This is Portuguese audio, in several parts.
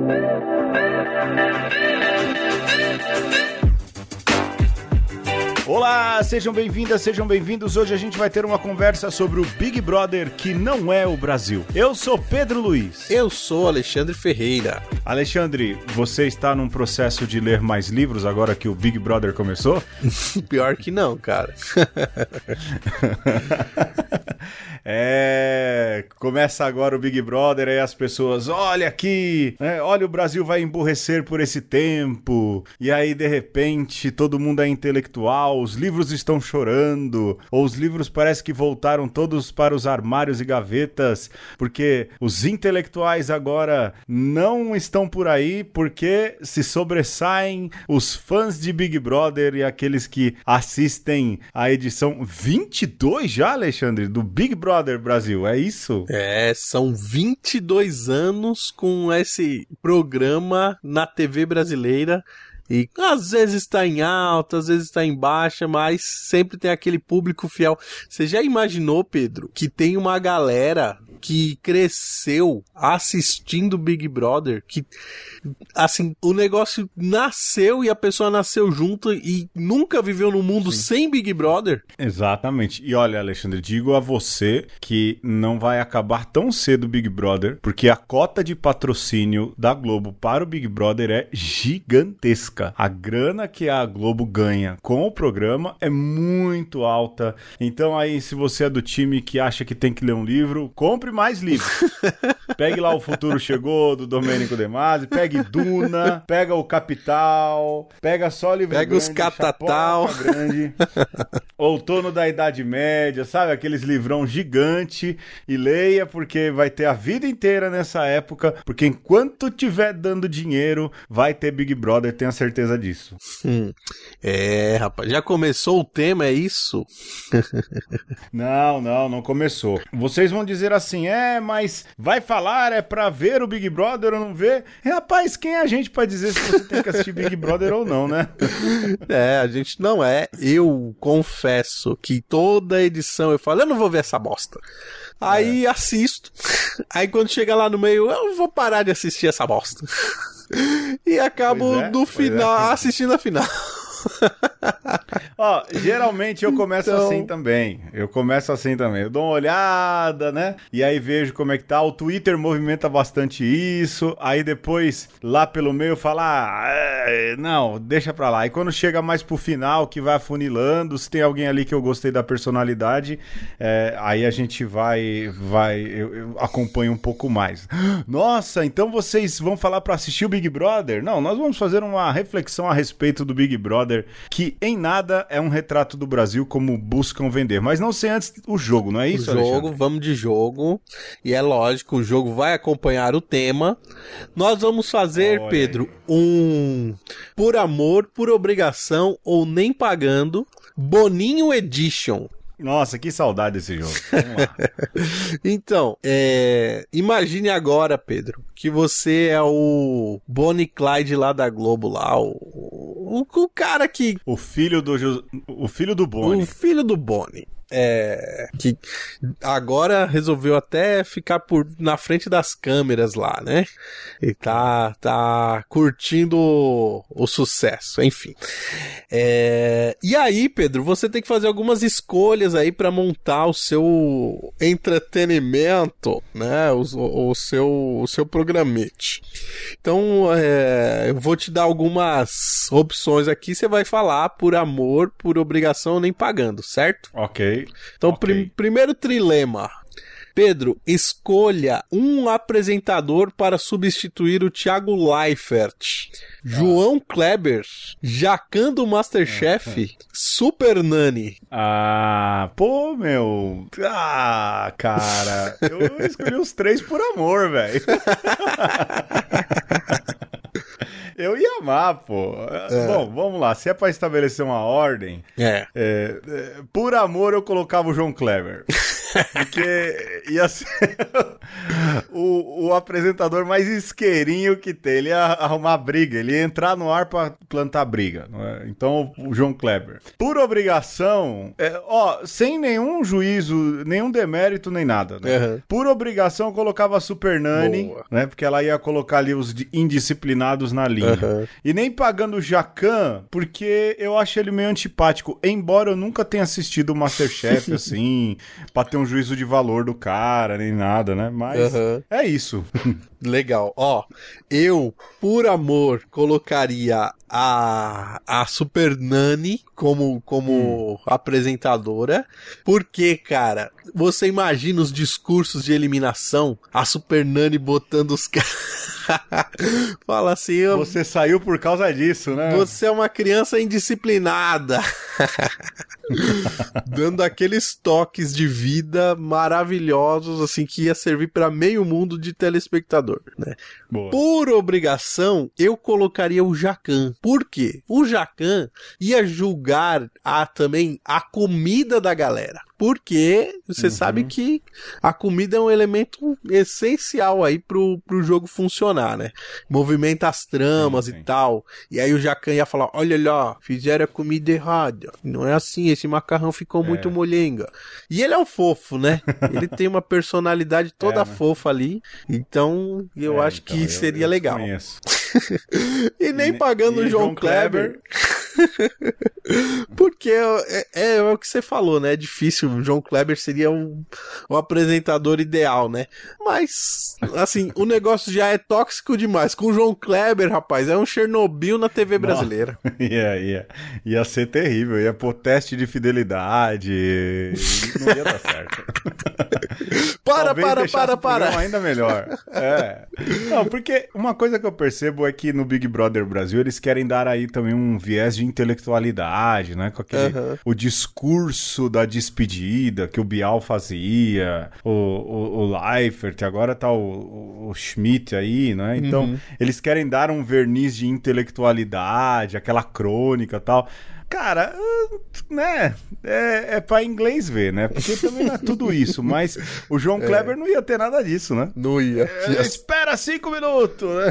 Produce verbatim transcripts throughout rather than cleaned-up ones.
Olá, sejam bem-vindas, sejam bem-vindos. Hoje a gente vai ter uma conversa sobre o Big Brother que não é o Brasil. Eu sou Pedro Luiz. Eu sou Alexandre Ferreira. Alexandre, você está num processo de ler mais livros agora que o Big Brother começou? Pior que não, cara. É, começa agora o Big Brother, aí as pessoas, olha aqui, né, olha o Brasil vai emburrecer por esse tempo, e aí de repente todo mundo é intelectual, os livros estão chorando, ou os livros parece que voltaram todos para os armários e gavetas, porque os intelectuais agora não estão por aí, porque se sobressaem os fãs de Big Brother e aqueles que assistem a edição vinte e dois já, Alexandre, do Big Brother Brasil, é isso? É, são vinte e dois anos com esse programa na T V brasileira. E às vezes está em alta, às vezes está em baixa, mas sempre tem aquele público fiel. Você já imaginou, Pedro, que tem uma galera que cresceu assistindo Big Brother, que, assim, o negócio nasceu e a pessoa nasceu junto e nunca viveu num mundo Sim. sem Big Brother? Exatamente. E olha, Alexandre, digo a você que não vai acabar tão cedo o Big Brother, porque a cota de patrocínio da Globo para o Big Brother é gigantesca. A grana que a Globo ganha com o programa é muito alta. Então aí, se você é do time que acha que tem que ler um livro, compre mais livros. Pegue lá O Futuro Chegou, do Domênico De Masi, pegue Duna, pega o Capital, pega só livro pega grande, os Catatal, grande, Outono da Idade Média, sabe? Aqueles livrão gigante, e leia, porque vai ter a vida inteira nessa época, porque enquanto tiver dando dinheiro, vai ter Big Brother, tenha certeza disso. Hum. É, rapaz, já começou o tema, é isso? Não, não, não começou. Vocês vão dizer assim, é, mas vai falar, é pra ver o Big Brother ou não ver? É, rapaz, quem é a gente pra dizer se você tem que assistir Big Brother ou não, né? É, a gente não é. Eu confesso que toda edição eu falo, eu não vou ver essa bosta. Aí é. assisto. Aí quando chega lá no meio, eu vou parar de assistir essa bosta. E acabo é, no final, é. assistindo a final. Ó, geralmente eu começo então... assim também. Eu começo assim também. Eu dou uma olhada, né? E aí vejo como é que tá. O Twitter movimenta bastante isso. Aí depois, lá pelo meio, eu falo, ah, é... não, deixa pra lá. E quando chega mais pro final, que vai afunilando, se tem alguém ali que eu gostei da personalidade, é... aí a gente vai, vai, eu, eu acompanho um pouco mais. Nossa, então vocês vão falar pra assistir o Big Brother? Não, nós vamos fazer uma reflexão a respeito do Big Brother, que em nada é um retrato do Brasil como buscam vender. Mas não sei antes o jogo, não é isso, O jogo, Alexandre? Vamos de jogo. E é lógico, o jogo vai acompanhar o tema. Nós vamos fazer, Oi. Pedro, um por amor, por obrigação ou nem pagando Boninho Edition. Nossa, que saudade desse jogo. Vamos lá. Então, é... imagine agora, Pedro, que você é o Bonnie Clyde lá da Globo, lá, o, o, o cara que... O filho do, o filho do Bonnie. O filho do Bonnie. É, que agora resolveu até ficar por, na frente das câmeras lá, né? E tá, tá curtindo o, o sucesso, enfim. É, e aí, Pedro, você tem que fazer algumas escolhas aí pra montar o seu entretenimento, né? O, o, o seu, o seu programete. Então, é, eu vou te dar algumas opções aqui, você vai falar por amor, por obrigação, nem pagando, certo? Ok. Então, okay. prim- primeiro trilema. Pedro, escolha um apresentador para substituir o Thiago Leifert. Ah. João Kleber, Jacan do Masterchef, ah, ah. Super Nani. Ah, pô, meu. Ah, cara. Eu escolhi os três por amor, velho. Eu ia amar, pô. É. Bom, vamos lá. Se é pra estabelecer uma ordem, é. É, é, por amor eu colocava o João Kleber. Porque ia ser o, o apresentador mais isqueirinho que tem. Ele ia arrumar briga, ele ia entrar no ar pra plantar briga. Não é? Então, o João Kleber. Por obrigação, é, ó, sem nenhum juízo, nenhum demérito, nem nada. Né? Uhum. Por obrigação, eu colocava a Super Nani, né? Porque ela ia colocar ali os indisciplinados na linha. Uhum. E nem pagando o Jacan, porque eu acho ele meio antipático. Embora eu nunca tenha assistido o Masterchef, assim, pra ter um juízo de valor do cara, nem nada, né? Mas uhum. é isso. Legal. Ó, eu, por amor, colocaria a, a Super Nani como, como hum. apresentadora, porque, cara, você imagina os discursos de eliminação, a Super Nani botando os caras... Fala assim... Eu... Você saiu por causa disso, né? Você é uma criança indisciplinada. Dando aqueles toques de vida maravilhosos, assim, que ia servir para meio mundo de telespectador, né? Boa. Por obrigação, eu colocaria o Jacan. Por quê? O Jacan ia julgar a, também a comida da galera. Porque você uhum. sabe que a comida é um elemento essencial aí pro, pro jogo funcionar, né? Movimenta as tramas sim, sim. e tal. E aí o Jacan ia falar, olha lá, fizeram a comida errada. Não é assim, esse macarrão ficou é. muito molenga. E ele é um fofo, né? Ele tem uma personalidade toda é, né? fofa ali. Então, eu é, acho então, que eu, seria eu legal. E nem e, pagando e o João, João Kleber... Porque é, é, é o que você falou, né? É difícil. O João Kleber seria um, um apresentador ideal, né? Mas, assim, o negócio já é tóxico demais. Com o João Kleber, rapaz, é um Chernobyl na T V brasileira. Ia, ia, ia ser terrível. Ia pôr teste de fidelidade. Não ia dar certo. Para, para, para, para. Ainda melhor. É. Não, porque uma coisa que eu percebo é que no Big Brother Brasil eles querem dar aí também um viés de intelectualidade, né? Com aquele, uhum. o discurso da despedida que o Bial fazia, o, o, o Leifert, agora tá o, o, o Schmidt aí, né? Então, uhum. eles querem dar um verniz de intelectualidade, aquela crônica e tal. Cara, né, é, é pra inglês ver, né? Porque também não é tudo isso, mas o João Kleber é. não ia ter nada disso, né? Não ia. É, espera cinco minutos, né?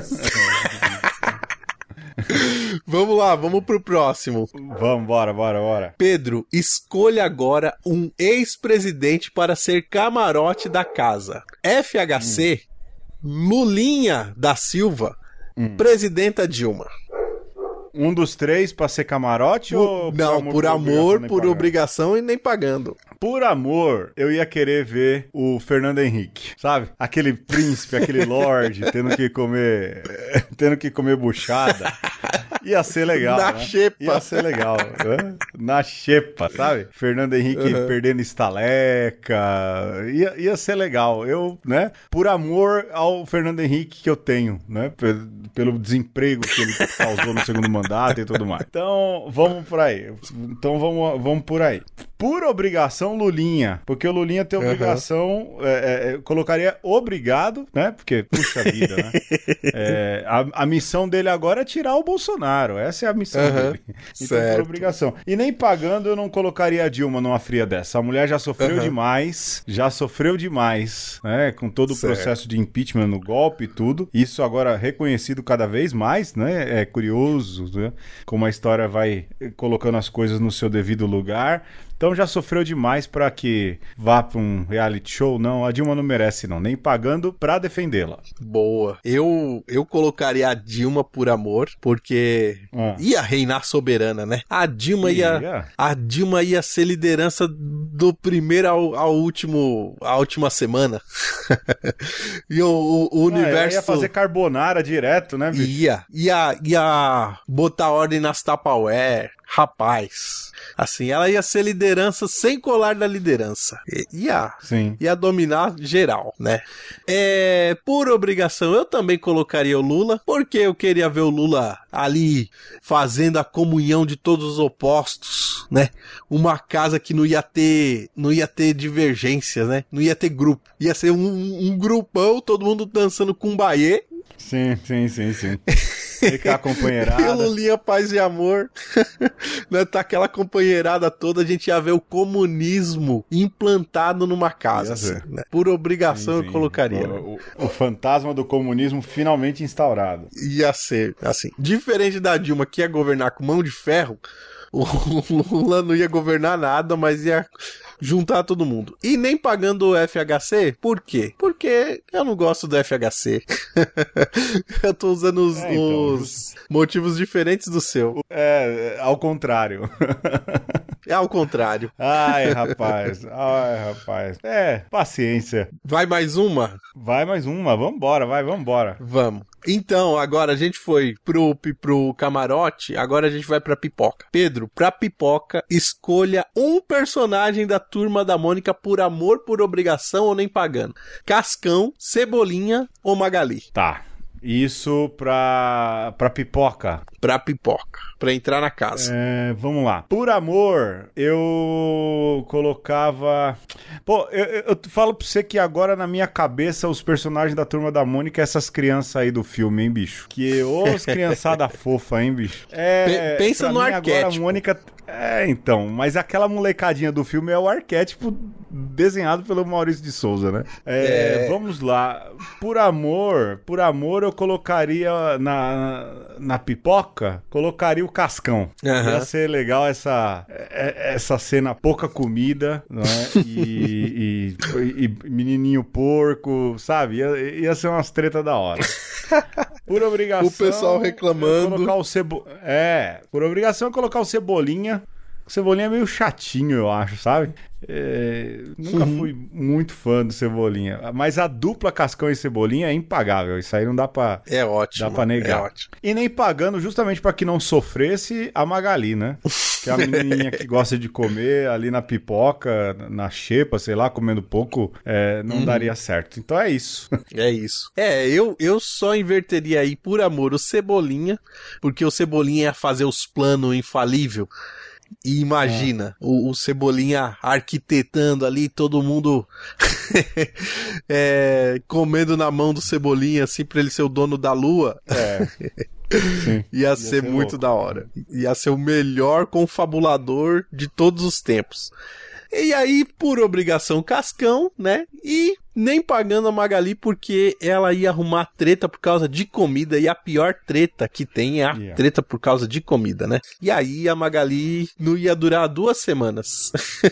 Vamos lá, vamos pro próximo. Vamos, bora, bora, bora. Pedro, escolha agora um ex-presidente para ser camarote da casa. F H C, hum. Lulinha da Silva, hum. Presidenta Dilma. Um dos três pra ser camarote por, ou... Não, por amor, por, amor, por obrigação e nem pagando. Por amor, eu ia querer ver o Fernando Henrique, sabe? Aquele príncipe, aquele lorde, tendo que comer... tendo que comer buchada. Ia ser legal, Na né? xepa. Ia ser legal. Né? Na xepa, sabe? Fernando Henrique uhum. perdendo estaleca. Ia, ia ser legal. Eu, né? Por amor ao Fernando Henrique que eu tenho, né? P- pelo desemprego que ele causou no segundo mandato e tudo mais. Então, vamos por aí. Então, vamos, vamos por aí. Por obrigação, Lulinha. Porque o Lulinha tem obrigação... Uhum. É, é, colocaria obrigado, né? Porque, puxa vida, né? É, a, a missão dele agora é tirar o Bolsonaro. Essa é a missão uhum. dele. Então, certo. Por obrigação. E nem pagando, eu não colocaria a Dilma numa fria dessa. A mulher já sofreu uhum. demais. Já sofreu demais, né? Com todo o certo. processo de impeachment no golpe e tudo. Isso agora reconhecido cada vez mais, né? É curioso, né? Como a história vai colocando as coisas no seu devido lugar. Então já sofreu demais pra que vá pra um reality show. Não, a Dilma não merece não, nem pagando pra defendê-la. Boa. Eu, eu colocaria a Dilma por amor, porque ah. ia reinar soberana, né? A Dilma ia, ia a Dilma ia ser liderança do primeiro ao, ao último, a última semana. E o, o, o ah, universo... ia fazer carbonara direto, né, bicho? Ia, ia, ia botar ordem nas Tupperware. Rapaz, assim, ela ia ser liderança sem colar da liderança. Ia, Sim. ia dominar geral, né? É, por obrigação, eu também colocaria o Lula, porque eu queria ver o Lula ali fazendo a comunhão de todos os opostos, né? Uma casa que não ia ter, não ia ter divergências, né? Não ia ter grupo. Ia ser um, um grupão, todo mundo dançando Kumbaya. Sim, sim, sim, sim. Aquela companheirada. E o Lulinha Paz e Amor. Né, tá aquela companheirada toda, a gente ia ver o comunismo implantado numa casa. Assim, né? Por obrigação sim, sim. eu colocaria. O, o, o fantasma do comunismo finalmente instaurado. Ia ser, assim. Diferente da Dilma, que ia governar com mão de ferro, o Lula não ia governar nada, mas ia juntar todo mundo. E nem pagando o F H C? Por quê? Porque eu não gosto do F H C. Eu tô usando os, é, então, os motivos diferentes do seu. É, ao contrário. É ao contrário. Ai, rapaz. Ai, rapaz. É, paciência. Vai mais uma? Vai mais uma. Vambora, vai, vambora. Vamos. Então, agora a gente foi pro, pro camarote, agora a gente vai pra pipoca. Pedro, pra pipoca, escolha um personagem da Turma da Mônica por amor, por obrigação ou nem pagando. Cascão, Cebolinha ou Magali? Tá. Isso pra, pra pipoca. Pra pipoca. Pra entrar na casa. É, vamos lá. Por amor, eu colocava... Pô, eu, eu falo pra você que agora na minha cabeça os personagens da Turma da Mônica, essas crianças aí do filme, hein, bicho? Que os criançada fofa, hein, bicho? É, P- pensa no arquétipo. Agora a Mônica... É, então, mas aquela molecadinha do filme é o arquétipo desenhado pelo Maurício de Souza, né? É, é... Vamos lá. Por amor, por amor eu colocaria na, na pipoca, colocaria o Cascão. Uhum. Ia ser legal essa, essa cena, pouca comida, não é? E, e, e menininho porco, sabe? Ia, ia ser umas tretas da hora. Por obrigação... O pessoal reclamando. Colocar o cebo... É, por obrigação é colocar o Cebolinha. O Cebolinha é meio chatinho, eu acho, sabe? É, nunca uhum. fui muito fã do Cebolinha. Mas a dupla Cascão e Cebolinha é impagável. Isso aí não dá pra, é ótimo, dá pra negar. É ótimo. E nem pagando justamente pra que não sofresse a Magali, né? Que é a menininha que gosta de comer ali na pipoca, na xepa, sei lá, comendo pouco, é, não uhum. daria certo. Então é isso. É isso. É, eu, eu só inverteria aí, por amor, o Cebolinha, porque o Cebolinha ia fazer os planos infalível. E imagina, é. o, o Cebolinha arquitetando ali, todo mundo é, comendo na mão do Cebolinha, assim, pra ele ser o dono da lua. É. Sim. Ia, Ia ser, ser muito louco. Da hora. Ia ser o melhor confabulador de todos os tempos. E aí, por obrigação, Cascão, né? E nem pagando a Magali porque ela ia arrumar treta por causa de comida. E a pior treta que tem é a yeah. treta por causa de comida, né? E aí a Magali não ia durar duas semanas.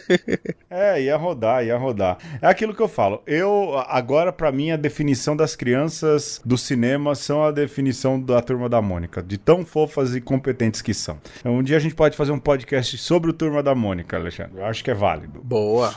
É, ia rodar, ia rodar. É aquilo que eu falo. Eu, agora, pra mim, a definição das crianças do cinema são a definição da Turma da Mônica. De tão fofas e competentes que são. Então, um dia a gente pode fazer um podcast sobre o Turma da Mônica, Alexandre. Eu acho que é válido. Boa.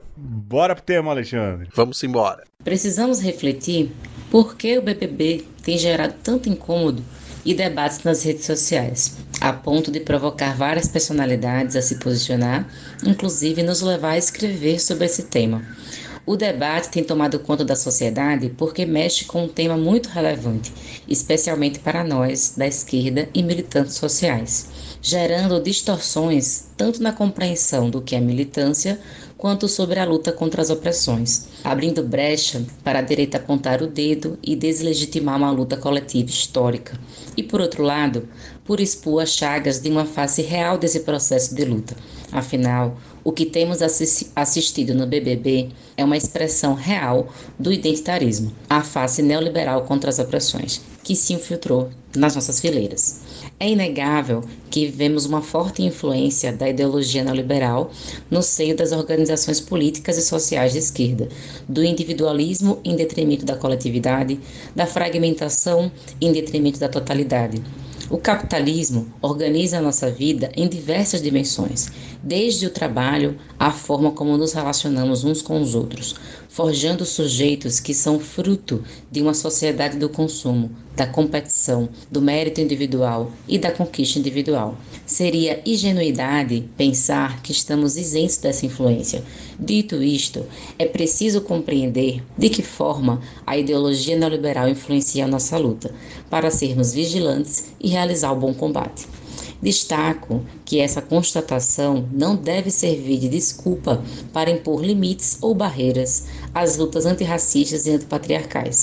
Bora pro tema, Alexandre. Vamos embora. Precisamos refletir por que o B B B tem gerado tanto incômodo e debates nas redes sociais, a ponto de provocar várias personalidades a se posicionar, inclusive nos levar a escrever sobre esse tema. O debate tem tomado conta da sociedade porque mexe com um tema muito relevante, especialmente para nós, da esquerda e militantes sociais, gerando distorções tanto na compreensão do que é militância, quanto sobre a luta contra as opressões, abrindo brecha para a direita apontar o dedo e deslegitimar uma luta coletiva histórica. E, por outro lado, por expor as chagas de uma face real desse processo de luta. Afinal, o que temos assistido no B B B é uma expressão real do identitarismo, a face neoliberal contra as opressões, que se infiltrou nas nossas fileiras. É inegável que vemos uma forte influência da ideologia neoliberal no seio das organizações políticas e sociais de esquerda, do individualismo em detrimento da coletividade, da fragmentação em detrimento da totalidade. O capitalismo organiza a nossa vida em diversas dimensões, desde o trabalho à forma como nos relacionamos uns com os outros, forjando sujeitos que são fruto de uma sociedade do consumo, da competição, do mérito individual e da conquista individual. Seria ingenuidade pensar que estamos isentos dessa influência. Dito isto, é preciso compreender de que forma a ideologia neoliberal influencia a nossa luta, para sermos vigilantes e realizar o bom combate. Destaco que essa constatação não deve servir de desculpa para impor limites ou barreiras às lutas antirracistas e antipatriarcais,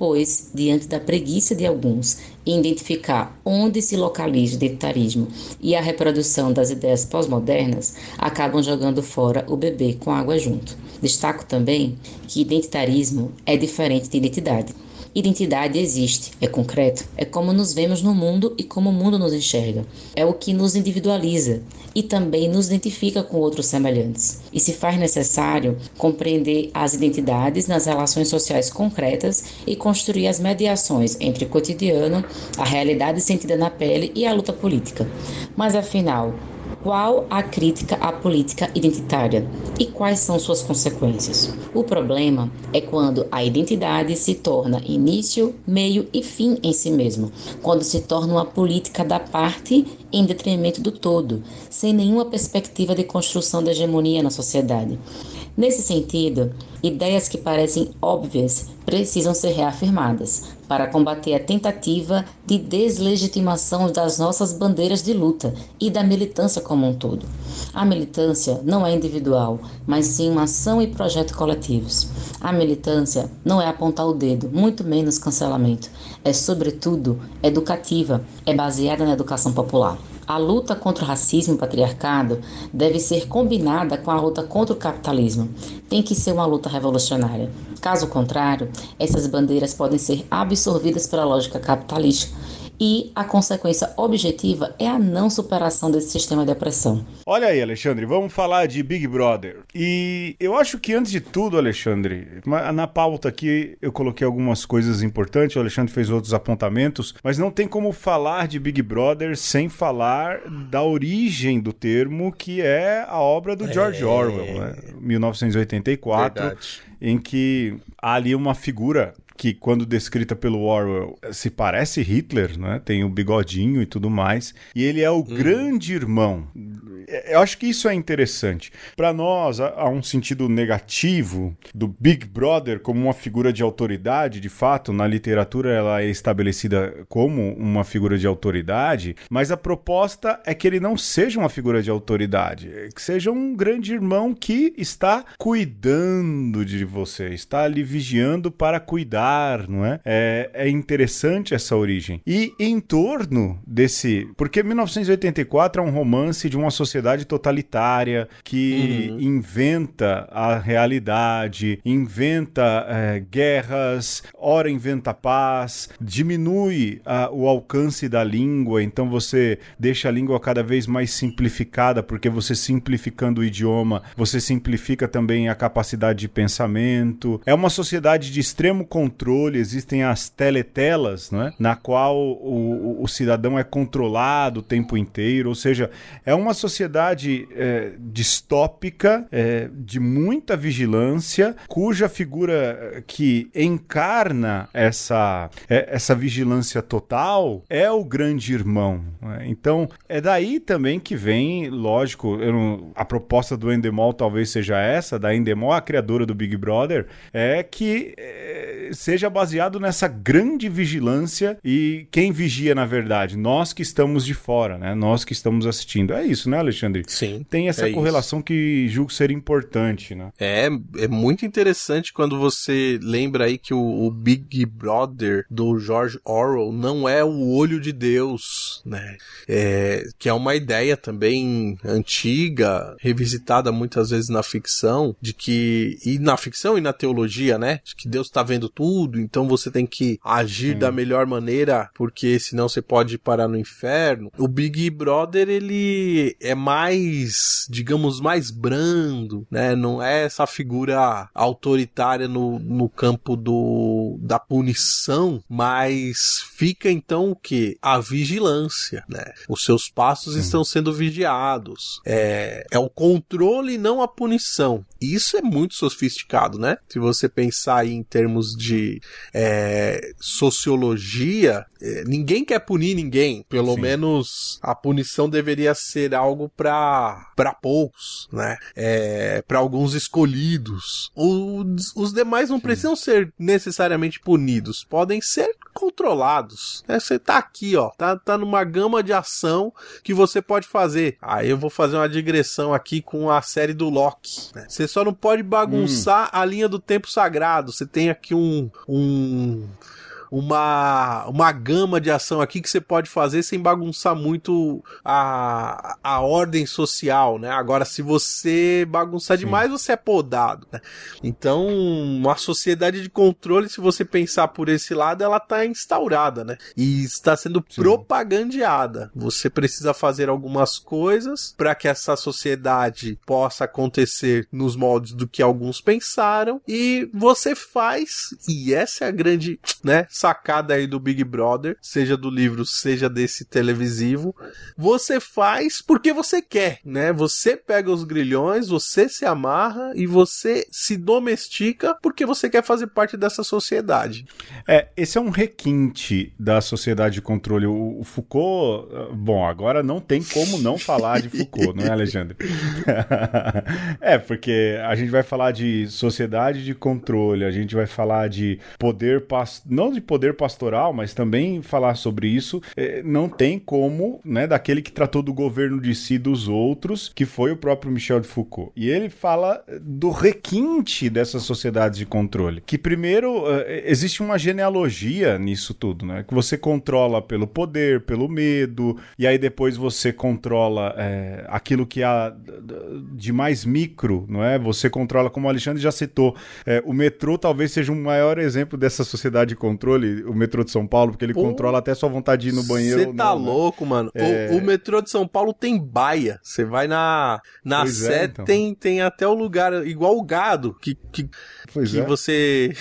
pois, diante da preguiça de alguns em identificar onde se localiza o identitarismo e a reprodução das ideias pós-modernas, acabam jogando fora o bebê com água junto. Destaco também que identitarismo é diferente de identidade. Identidade existe, é concreto, é como nos vemos no mundo e como o mundo nos enxerga. É o que nos individualiza e também nos identifica com outros semelhantes. E se faz necessário compreender as identidades nas relações sociais concretas e construir as mediações entre o cotidiano, a realidade sentida na pele e a luta política. Mas afinal, qual a crítica à política identitária e quais são suas consequências? O problema é quando a identidade se torna início, meio e fim em si mesmo, quando se torna uma política da parte em detrimento do todo, sem nenhuma perspectiva de construção da hegemonia na sociedade. Nesse sentido, ideias que parecem óbvias precisam ser reafirmadas para combater a tentativa de deslegitimação das nossas bandeiras de luta e da militância como um todo. A militância não é individual, mas sim uma ação e projeto coletivos. A militância não é apontar o dedo, muito menos cancelamento. É, sobretudo, educativa, é baseada na educação popular. A luta contra o racismo e o patriarcado deve ser combinada com a luta contra o capitalismo. Tem que ser uma luta revolucionária. Caso contrário, essas bandeiras podem ser absorvidas pela lógica capitalista e a consequência objetiva é a não superação desse sistema de opressão. Olha aí, Alexandre, vamos falar de Big Brother. E eu acho que antes de tudo, Alexandre, na pauta aqui eu coloquei algumas coisas importantes, o Alexandre fez outros apontamentos, mas não tem como falar de Big Brother sem falar da origem do termo, que é a obra do George é... Orwell, né? mil novecentos e oitenta e quatro, Verdade. Em que há ali uma figura que, quando descrita pelo Orwell, se parece Hitler, né? Tem o bigodinho e tudo mais, e ele é o hum. grande irmão. Eu acho que isso é interessante. Para nós, há um sentido negativo do Big Brother como uma figura de autoridade. De fato, na literatura ela é estabelecida como uma figura de autoridade, mas a proposta é que ele não seja uma figura de autoridade, que seja um grande irmão que está cuidando de você, está ali vigiando para cuidar, não é? É, é interessante essa origem. E em torno desse... Porque mil novecentos e oitenta e quatro é um romance de uma sociedade totalitária que uhum. inventa a realidade, inventa é, guerras, ora inventa paz, diminui a, o alcance da língua, então você deixa a língua cada vez mais simplificada, porque você simplificando o idioma, você simplifica também a capacidade de pensamento. É uma sociedade de extremo controle, existem as teletelas, né, na qual o, o, o cidadão é controlado o tempo inteiro, ou seja, é uma sociedade é, distópica, é, de muita vigilância, cuja figura que encarna essa, é, essa vigilância total é o grande irmão. Né? Então, é daí também que vem, lógico, eu não, a proposta do Endemol talvez seja essa, da Endemol, a criadora do Big Brother, é que é, seja baseado nessa grande vigilância, e quem vigia, na verdade? Nós que estamos de fora, né? Nós que estamos assistindo. É isso, né, Alexandre? Sim. Tem essa é correlação isso. Que julgo ser importante, né? É, é muito interessante quando você lembra aí que o, o Big Brother do George Orwell não é o olho de Deus, né? É, que é uma ideia também antiga, revisitada muitas vezes na ficção, de que, e na ficção e na teologia, né? De que Deus está vendo tudo, então você tem que agir Sim. da melhor maneira, porque senão você pode parar no inferno. O Big Brother, ele é mais, digamos, mais brando, né? Não é essa figura autoritária no, no campo do, da punição, mas fica então o quê? A vigilância, né? Os seus passos Sim. estão sendo vigiados. É, é o controle e não a punição. Isso é muito sofisticado, né? Se você pensar aí em termos de é, sociologia, é, ninguém quer punir ninguém. Pelo Sim. menos a punição deveria ser algo para para poucos, né? É, para alguns escolhidos. Os, os demais não Sim. precisam ser necessariamente punidos. Podem ser controlados. Né? Você tá aqui, ó, tá, tá numa gama de ação que você pode fazer. Aí eu vou fazer uma digressão aqui com a série do Loki. Né? Você só não pode bagunçar hum. a linha do tempo sagrado. Você tem aqui um... um... Uma, uma gama de ação aqui que você pode fazer sem bagunçar muito a, a ordem social, né? Agora, se você bagunçar Sim. demais, você é podado, né? Então, uma sociedade de controle, se você pensar por esse lado, ela está instaurada, né? E está sendo Sim. propagandeada. Você precisa fazer algumas coisas para que essa sociedade possa acontecer nos moldes do que alguns pensaram, e você faz, e essa é a grande, né, sacada aí do Big Brother, seja do livro, seja desse televisivo, você faz porque você quer, né? Você pega os grilhões, você se amarra e você se domestica porque você quer fazer parte dessa sociedade. É, esse é um requinte da sociedade de controle. O, o Foucault, bom, agora não tem como não falar de Foucault, não é, Alexandre? É, porque a gente vai falar de sociedade de controle, a gente vai falar de poder, não de poder pastoral, mas também falar sobre isso, é, não tem como, né, daquele que tratou do governo de si e dos outros, que foi o próprio Michel de Foucault. E ele fala do requinte dessas sociedades de controle, que primeiro, é, existe uma genealogia nisso tudo, né, que você controla pelo poder, pelo medo, e aí depois você controla é, aquilo que há de mais micro, não é? Você controla, como o Alexandre já citou, é, o metrô talvez seja um maior exemplo dessa sociedade de controle, o metrô de São Paulo, porque ele Pô, controla até sua vontade de ir no banheiro. Você tá não, louco, né? mano. É... O, o metrô de São Paulo tem baia. Você vai na, na Sé, é, então. tem, tem até o lugar, igual o gado, que, que, que é. você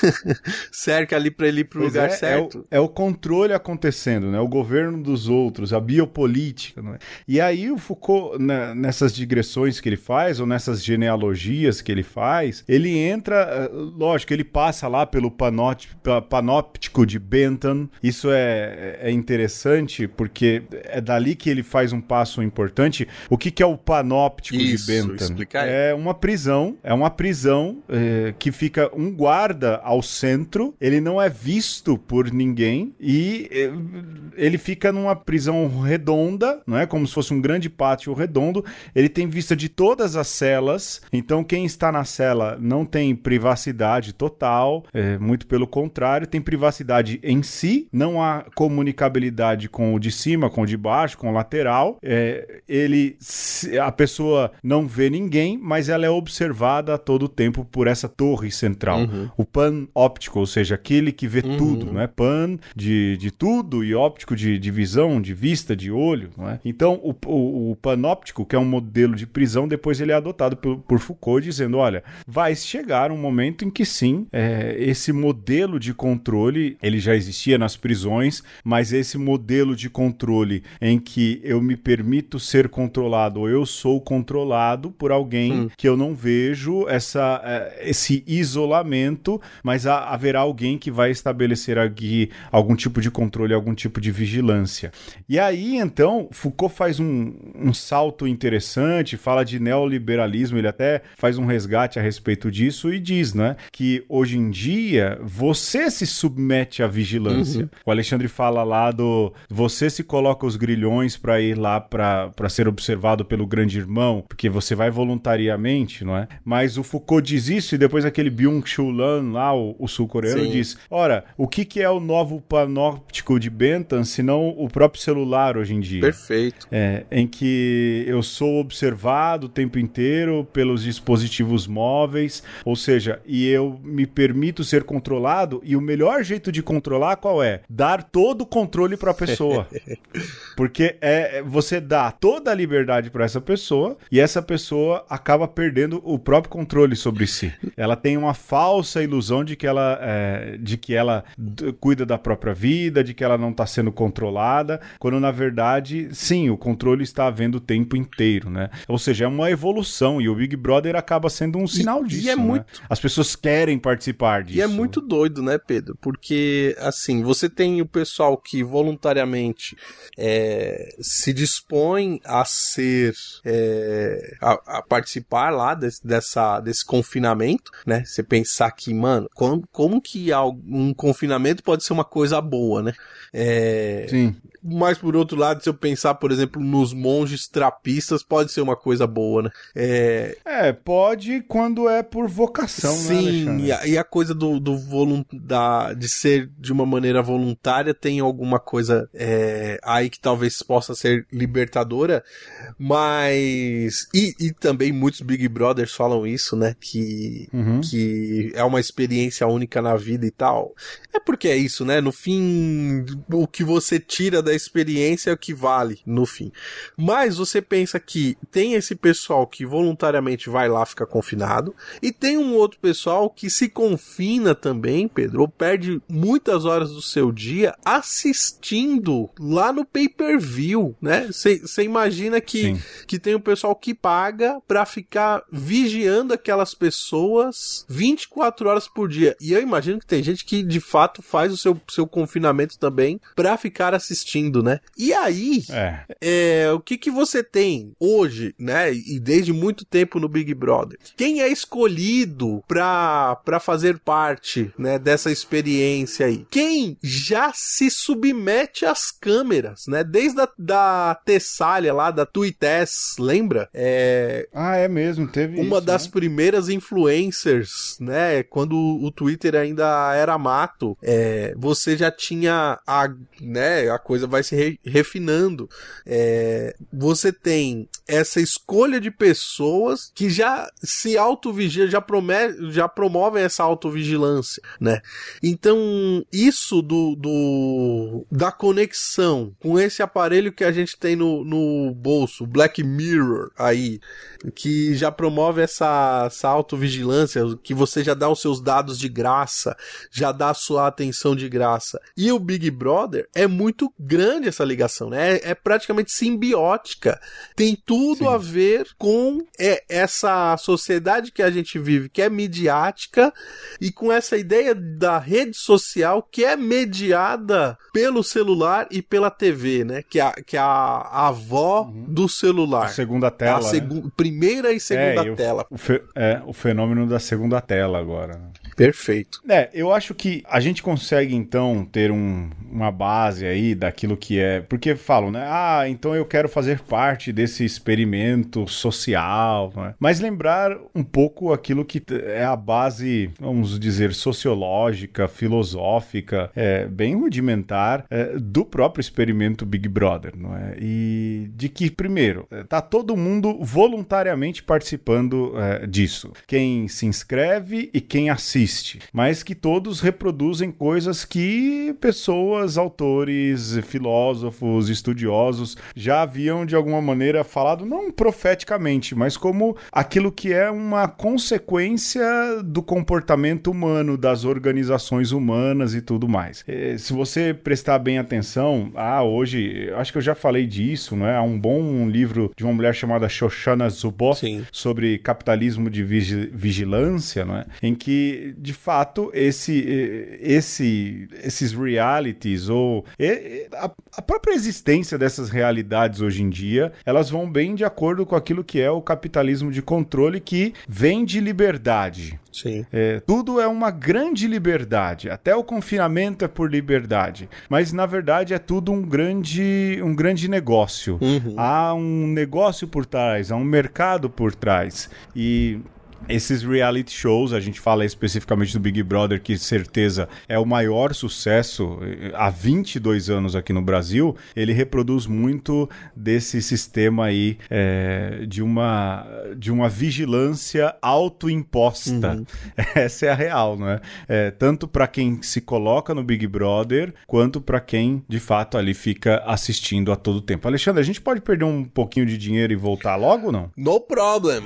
cerca ali pra ele ir pro pois lugar é, certo. É o, é o controle acontecendo, né? O governo dos outros, a biopolítica, né? E aí o Foucault, né, nessas digressões que ele faz, ou nessas genealogias que ele faz, ele entra, lógico, ele passa lá pelo panótipo, panóptico de Bentham. Isso é, é interessante porque é dali que ele faz um passo importante. O que, que é o panóptico Isso, de Bentham? Explicar. É uma prisão, é uma prisão é, que fica um guarda ao centro, ele não é visto por ninguém e é, ele fica numa prisão redonda, não é? Como se fosse um grande pátio redondo. Ele tem vista de todas as celas, então quem está na cela não tem privacidade total, é, muito pelo contrário, tem privacidade em si, não há comunicabilidade com o de cima, com o de baixo, com o lateral. É, ele, a pessoa não vê ninguém, mas ela é observada a todo tempo por essa torre central. Uhum. O panóptico, ou seja, aquele que vê uhum. tudo, não é? Pan de, de tudo e óptico de, de visão, de vista, de olho, não é? Então, o, o, o panóptico, que é um modelo de prisão, depois ele é adotado por, por Foucault, dizendo, olha, vai chegar um momento em que sim, é, esse modelo de controle, ele já existia nas prisões, mas esse modelo de controle em que eu me permito ser controlado, ou eu sou controlado por alguém hum. que eu não vejo, essa, esse isolamento, mas há, haverá alguém que vai estabelecer aqui algum tipo de controle, algum tipo de vigilância. E aí, então, Foucault faz um, um salto interessante, fala de neoliberalismo, ele até faz um resgate a respeito disso e diz, né, que hoje em dia você se submete à vigilância. Uhum. O Alexandre fala lá do... Você se coloca os grilhões para ir lá para ser observado pelo grande irmão, porque você vai voluntariamente, não é? Mas o Foucault diz isso e depois aquele Byung-Chul Han lá, o, o sul-coreano, Sim. diz, ora, o que, que é o novo panóptico de Bentham, senão o próprio celular hoje em dia? Perfeito. É, em que eu sou observado o tempo inteiro pelos dispositivos móveis, ou seja, e eu me permito ser controlado, e o melhor jeito de controlar qual é? Dar todo o controle para a pessoa. Porque é, você dá toda a liberdade para essa pessoa e essa pessoa acaba perdendo o próprio controle sobre si. Ela tem uma falsa ilusão de que ela, é, de que ela d- cuida da própria vida, de que ela não está sendo controlada, quando na verdade, sim, o controle está havendo o tempo inteiro, né? Ou seja, é uma evolução e o Big Brother acaba sendo um sinal e, disso, e é né? muito... As pessoas querem participar disso. E é muito doido, né, Pedro? Porque, assim, você tem o pessoal que voluntariamente é, se dispõe a ser, é, a, a participar lá desse, dessa, desse confinamento, né? Você pensar que, mano, como, como que um confinamento pode ser uma coisa boa, né? É... Sim. Mas, por outro lado, se eu pensar, por exemplo, nos monges trapistas, pode ser uma coisa boa, né? É, é pode quando é por vocação, sim, né, Alexandre? Sim, e a, e a coisa do, do volunt... da, de ser de uma maneira voluntária tem alguma coisa é, aí que talvez possa ser libertadora, mas... E, e também muitos Big Brothers falam isso, né? Que, uhum. que é uma experiência única na vida e tal. É porque é isso, né? No fim, o que você tira da experiência é o que vale no fim. Mas você pensa que tem esse pessoal que voluntariamente vai lá ficar confinado e tem um outro pessoal que se confina também, Pedro, ou perde muitas horas do seu dia assistindo lá no pay-per-view, né? Você imagina que, que tem um pessoal que paga pra ficar vigiando aquelas pessoas vinte e quatro horas por dia. E eu imagino que tem gente que de fato faz o seu, seu confinamento também pra ficar assistindo, né? E aí, é. É, o que que você tem hoje, né? E desde muito tempo no Big Brother? Quem é escolhido pra, pra fazer parte, né, dessa experiência aí? Quem já se submete às câmeras, né? Desde a da Tessália lá, da Tuitess, lembra? É, ah, é mesmo, teve uma isso, das né? primeiras influencers, né? Quando o Twitter ainda era mato, é, você já tinha a, né, a coisa vai se re- refinando. É, você tem essa escolha de pessoas que já se autovigiam, já, prome- já promovem essa autovigilância, né? Então, isso do, do da conexão com esse aparelho que a gente tem no, no bolso, Black Mirror, aí, que já promove essa, essa autovigilância, que você já dá os seus dados de graça, já dá a sua atenção de graça. E o Big Brother é muito grande essa ligação, né? É, é praticamente simbiótica. Tem tudo Sim. a ver com é, essa sociedade que a gente vive, que é midiática, e com essa ideia da rede social que é mediada pelo celular e pela T V, né? Que é a, que é a, a avó uhum. do celular. A segunda tela, a segu- né? Primeira e segunda é, tela. O, fe- é, o fenômeno da segunda tela agora. Perfeito. É, eu acho que a gente consegue, então, ter um, uma base aí daquilo que é... Porque falam, né? Ah, então eu quero fazer parte desse experimento social, né? Mas lembrar um pouco aquilo que é a base, vamos dizer, sociológica, filosófica, é, bem rudimentar, é, do próprio experimento Big Brother, não é? E de que, primeiro, tá todo mundo voluntariamente participando é, disso. Quem se inscreve e quem assiste. Mas que todos reproduzem coisas que pessoas, autores, filósofos, estudiosos já haviam de alguma maneira falado, não profeticamente, mas como aquilo que é uma consequência do comportamento humano, das organizações humanas e tudo mais. E, se você prestar bem atenção, ah, hoje, acho que eu já falei disso, não é? Há um bom livro de uma mulher chamada Shoshana Zuboff Sim. sobre capitalismo de vigi- vigilância, não é? Em que, de fato, esse, esse, esses realities ou a, a própria existência dessas realidades hoje em dia, elas vão bem de acordo com aquilo que é o capitalismo de controle, que vem de liberdade. Sim. É, tudo é uma grande liberdade, até o confinamento é por liberdade, mas na verdade é tudo um grande, um grande negócio. Uhum. Há um negócio por trás, há um mercado por trás, e esses reality shows, a gente fala especificamente do Big Brother, que certeza é o maior sucesso há vinte e dois anos aqui no Brasil, ele reproduz muito desse sistema aí é, de, uma, de uma vigilância autoimposta. Uhum. Essa é a real, não é? É tanto para quem se coloca no Big Brother, quanto para quem de fato ali fica assistindo a todo tempo. Alexandre, a gente pode perder um pouquinho de dinheiro e voltar logo ou não? No problem!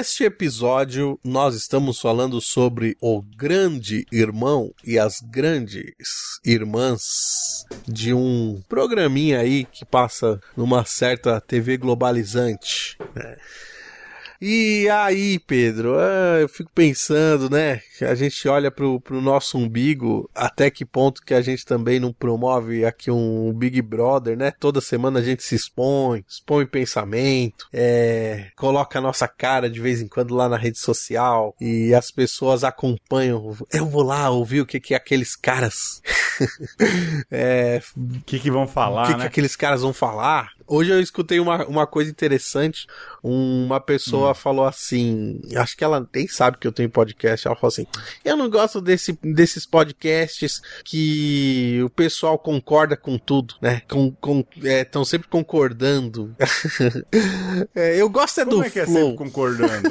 Neste episódio, nós estamos falando sobre o grande irmão e as grandes irmãs de um programinha aí que passa numa certa T V globalizante, né? E aí, Pedro, eu fico pensando, né, que a gente olha pro, pro nosso umbigo, até que ponto que a gente também não promove aqui um Big Brother, né? Toda semana a gente se expõe, expõe pensamento, é, coloca a nossa cara de vez em quando lá na rede social e as pessoas acompanham. Eu vou lá ouvir o que que aqueles caras... é, o que que vão falar, o que né? que aqueles caras vão falar. Hoje eu escutei uma, uma coisa interessante. Uma pessoa hum. falou assim, acho que ela nem sabe que eu tenho podcast, ela falou assim, eu não gosto desse, desses podcasts que o pessoal concorda com tudo, né? Com, com, é, tão sempre concordando. é, eu gosto é Como do é que flow. É sempre concordando?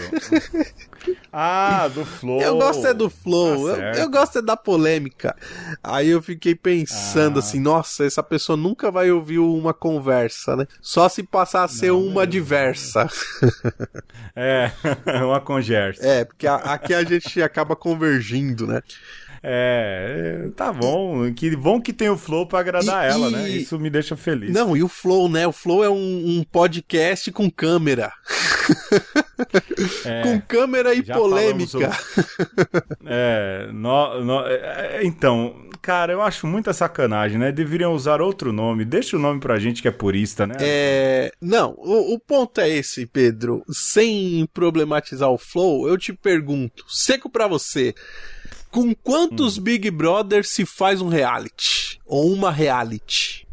Ah, do flow. Eu gosto é do flow, ah, eu, eu gosto é da polêmica. Aí eu fiquei pensando ah. assim, nossa, essa pessoa nunca vai ouvir uma conversa, né? Só se passar a ser não, uma mesmo. diversa. É, uma conversa. É, porque a, aqui a gente acaba convergindo, né? É, tá bom. Que bom que tem o Flow pra agradar e, ela, e... né? Isso me deixa feliz. Não, e o Flow, né? O Flow é um, um podcast com câmera. É, com câmera e polêmica. Sobre... É, no, no, é, então, cara, eu acho muita sacanagem, né? Deveriam usar outro nome. Deixa o nome pra gente que é purista, né? É, não, o, o ponto é esse, Pedro. Sem problematizar o Flow, eu te pergunto, seco pra você, com quantos hum. Big Brother se faz um reality? Ou uma reality?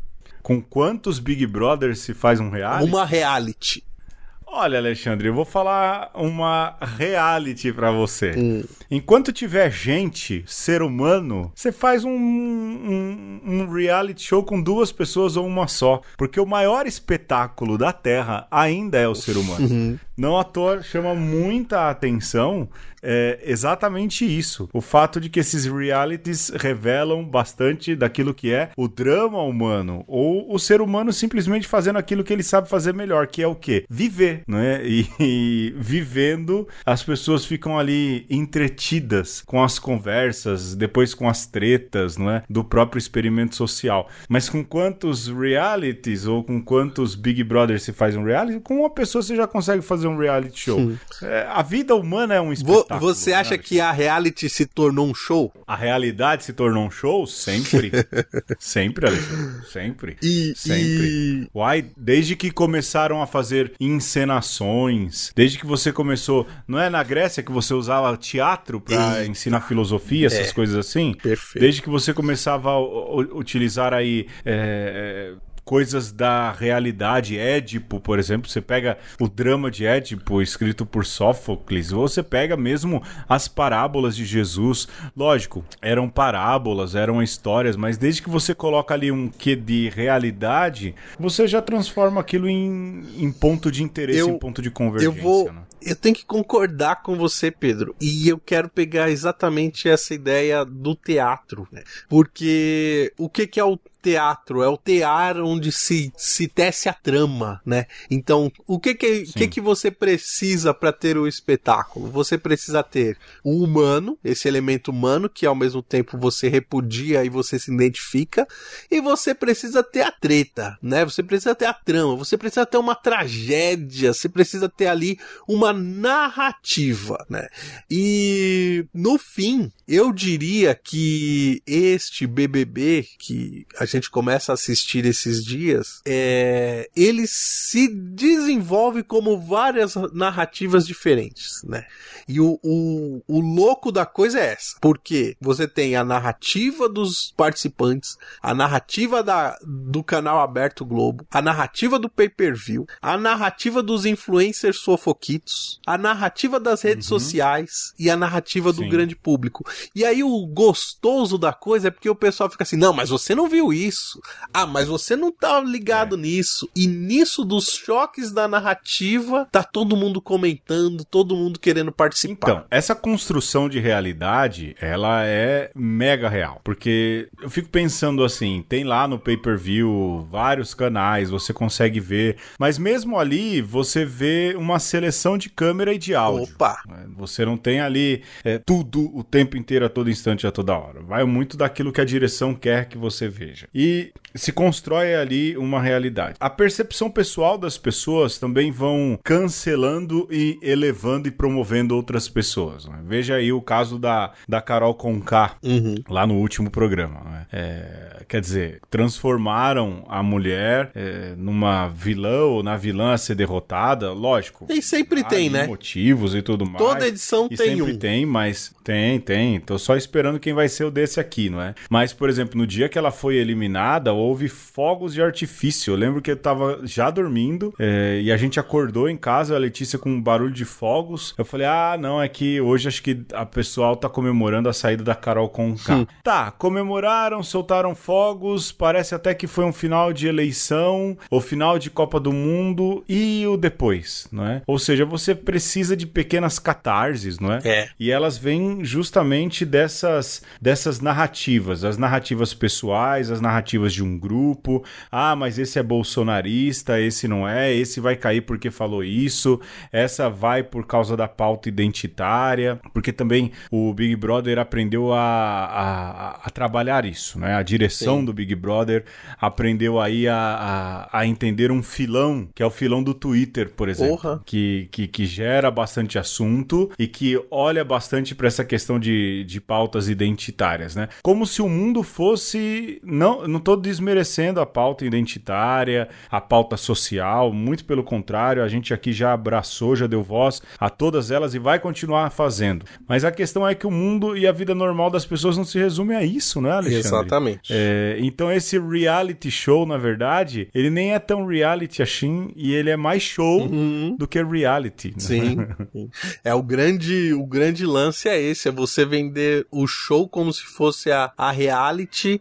Com quantos Big Brother se faz um reality? Uma reality. Olha, Alexandre, eu vou falar uma reality pra você. Hum. Enquanto tiver gente, ser humano, você faz um, um, um reality show com duas pessoas ou uma só. Porque o maior espetáculo da Terra ainda é o ser humano. Uhum. Não à toa chama muita atenção é, exatamente isso. O fato de que esses realities revelam bastante daquilo que é o drama humano. Ou o ser humano simplesmente fazendo aquilo que ele sabe fazer melhor, que é o quê? Viver, né? E, e vivendo, as pessoas ficam ali entretidas com as conversas, depois com as tretas, não é? Do próprio experimento social. Mas com quantos realities ou com quantos Big Brother se faz um reality? Com uma pessoa você já consegue fazer um reality show. É, a vida humana é um espetáculo. Você acha né? que a reality se tornou um show? A realidade se tornou um show? Sempre. Sempre, Alexandre. Sempre. E, Sempre. E... Uai, desde que começaram a fazer encenações, desde que você começou... Não é na Grécia que você usava teatro pra e... ensinar filosofia, essas é. coisas assim? Perfeito. Desde que você começava a utilizar aí... É, é, coisas da realidade, Édipo, por exemplo, você pega o drama de Édipo escrito por Sófocles, ou você pega mesmo as parábolas de Jesus. Lógico, eram parábolas, eram histórias, mas desde que você coloca ali um quê de realidade, você já transforma aquilo em, em ponto de interesse, eu, em ponto de convergência. Eu vou... né? Eu tenho que concordar com você, Pedro, e eu quero pegar exatamente essa ideia do teatro, né? Porque o que, que é o teatro? É o tear onde se, se tece a trama, né? Então, o que que, que, que você precisa para ter o espetáculo? Você precisa ter o humano, esse elemento humano, que ao mesmo tempo você repudia e você se identifica, e você precisa ter a treta, né? Você precisa ter a trama, você precisa ter uma tragédia, você precisa ter ali uma narrativa, né? E no fim, eu diria que este B B B que a gente começa a assistir esses dias, é, ele se desenvolve como várias narrativas diferentes, né? E o, o, o louco da coisa é essa, porque você tem a narrativa dos participantes, a narrativa da, do canal aberto Globo, a narrativa do pay-per-view, a narrativa dos influencers fofoquitos, a narrativa das redes uhum. sociais e a narrativa do Sim. grande público. E aí o gostoso da coisa é porque o pessoal fica assim, não, mas você não viu isso. Ah, mas você não tá ligado é. nisso. E nisso dos choques da narrativa, tá todo mundo comentando, todo mundo querendo participar. Então, essa construção de realidade, ela é mega real. Porque eu fico pensando assim, tem lá no pay-per-view vários canais, você consegue ver, mas mesmo ali você vê uma seleção de de câmera e de áudio. Opa! Você não tem ali é, tudo o tempo inteiro, a todo instante, a toda hora. Vai muito daquilo que a direção quer que você veja. E se constrói ali uma realidade. A percepção pessoal das pessoas também vão cancelando e elevando e promovendo outras pessoas. Né? Veja aí o caso da, da Carol Conká, uhum. lá no último programa. Né? É, quer dizer, transformaram a mulher é, numa vilã ou na vilã a ser derrotada, lógico. E sempre tem, né? Motivos e tudo mais. Toda edição e tem sempre um. tem, mas tem, tem. Tô só esperando quem vai ser o desse aqui, não é? Mas, por exemplo, no dia que ela foi eliminada, houve fogos de artifício. Eu lembro que eu tava já dormindo é, e a gente acordou em casa, a Letícia com um barulho de fogos. Eu falei, ah, não, é que hoje acho que a pessoal tá comemorando a saída da Carol Conká. Hum. Tá, comemoraram, soltaram fogos, parece até que foi um final de eleição, ou final de Copa do Mundo, e o depois, não é? Ou seja, você precisa de pequenas catarses, não é? É. E elas vêm justamente dessas, dessas narrativas, as narrativas pessoais, as narrativas de um grupo. Ah, mas esse é bolsonarista, esse não é, esse vai cair porque falou isso, essa vai por causa da pauta identitária, porque também o Big Brother aprendeu a, a, a trabalhar isso, né? A direção Sim. do Big Brother aprendeu aí a, a, a entender um filão, que é o filão do Twitter, por exemplo, que, que, que gera bastante assunto e que olha bastante para essa questão de, de pautas identitárias, né? Como se o mundo fosse... Não, não tô desmerecendo a pauta identitária, a pauta social, muito pelo contrário, a gente aqui já abraçou, já deu voz a todas elas e vai continuar fazendo. Mas a questão é que o mundo e a vida normal das pessoas não se resume a isso, né, Alexandre? Exatamente. É, então esse reality show, na verdade, ele nem é tão reality assim e ele é mais show uhum. do que reality. Sim. É o grande, o grande lance é esse, é você vender o show como se fosse a, a reality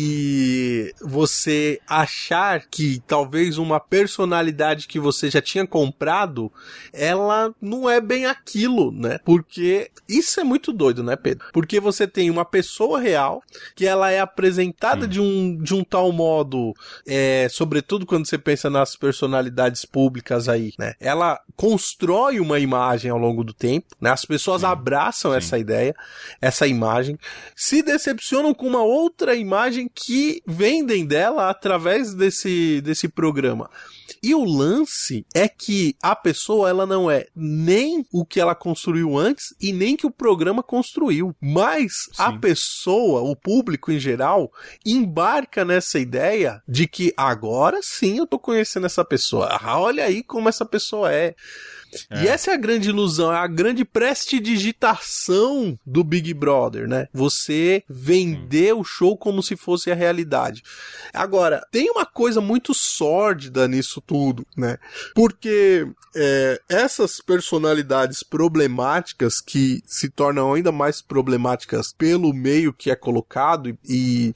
e você achar que talvez uma personalidade que você já tinha comprado, ela não é bem aquilo, né? Porque isso é muito doido, né, Pedro? Porque você tem uma pessoa real que ela é apresentada de um, de um tal modo, é, sobretudo quando você pensa nas personalidades públicas aí, né? Ela constrói uma imagem ao longo do tempo, né? As pessoas Sim. abraçam Sim. essa ideia, essa imagem, se decepcionam com uma outra imagem que vendem dela através desse, desse programa. E o lance é que a pessoa, ela não é nem o que ela construiu antes e nem que o programa construiu. Mas sim. a pessoa, o público em geral, embarca nessa ideia de que agora sim eu tô conhecendo essa pessoa. Ah, olha aí como essa pessoa é. É. E essa é a grande ilusão, é a grande prestidigitação do Big Brother, né? Você vender Sim. o show como se fosse a realidade. Agora, tem uma coisa muito sórdida nisso tudo, né? Porque é, essas personalidades problemáticas que se tornam ainda mais problemáticas pelo meio que é colocado e, e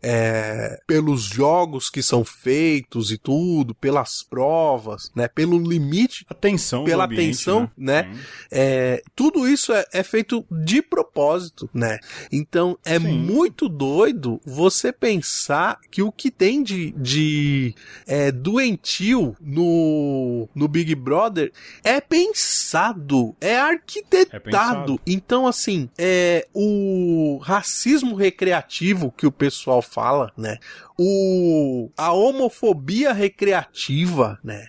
é, pelos jogos que são feitos e tudo, pelas provas, né? Pelo limite, atenção, pela ambiente, atenção, né? né? É, tudo isso é, é feito de propósito, né? Então é Sim. muito doido você pensar que o que tem de, de é, doentio no, no Big Brother é pensado, é arquitetado. É pensado. Então, assim, é o racismo recreativo que o pessoal fala, né? O, a homofobia recreativa, né?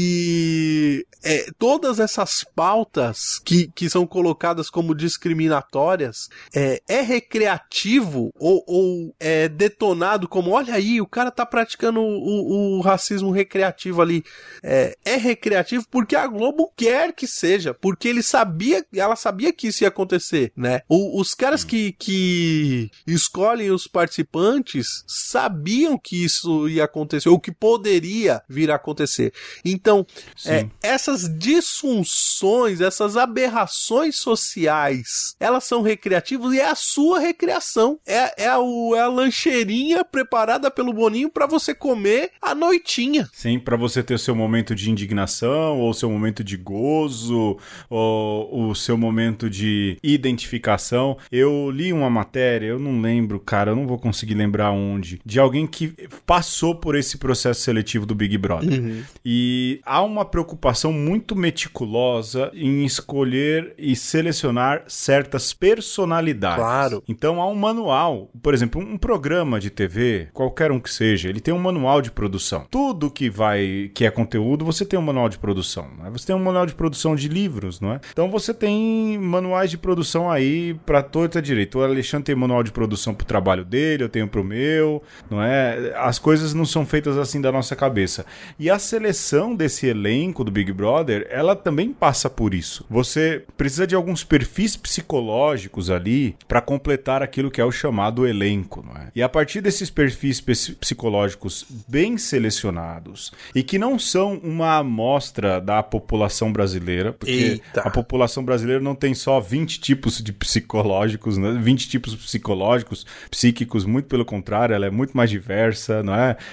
E é, todas essas pautas que, que são colocadas como discriminatórias é, é recreativo ou, ou é detonado como, olha aí, o cara tá praticando o, o, o racismo recreativo ali. É, é recreativo porque a Globo quer que seja, porque ele sabia, ela sabia que isso ia acontecer, né? O, os caras que, que escolhem os participantes sabiam que isso ia acontecer, ou que poderia vir a acontecer. Então, é, essas disfunções, essas aberrações sociais, elas são recreativas e é a sua recreação. É, é, a, é a lancheirinha preparada pelo Boninho pra você comer à noitinha. Sim, pra você ter o seu momento de indignação, ou o seu momento de gozo, ou o seu momento de identificação. Eu li uma matéria, eu não lembro, cara, eu não vou conseguir lembrar onde, de alguém que passou por esse processo seletivo do Big Brother. Uhum. E há uma preocupação muito meticulosa em escolher e selecionar certas personalidades. Claro. Então há um manual, por exemplo, um programa de T V, qualquer um que seja, ele tem um manual de produção. Tudo que vai, que é conteúdo, você tem um manual de produção. Né? Você tem um manual de produção de livros, não é? Então você tem manuais de produção aí pra toda a direita. O Alexandre tem manual de produção pro trabalho dele, eu tenho pro meu, não é? As coisas não são feitas assim da nossa cabeça. E a seleção desse elenco do Big Brother, ela também passa por isso. Você precisa de alguns perfis psicológicos ali para completar aquilo que é o chamado elenco, não é? E a partir desses perfis psicológicos bem selecionados e que não são uma amostra da população brasileira, porque Eita. a população brasileira não tem só vinte tipos de psicológicos, né? vinte tipos psicológicos, psíquicos, muito pelo contrário, ela é muito mais diversa, não é?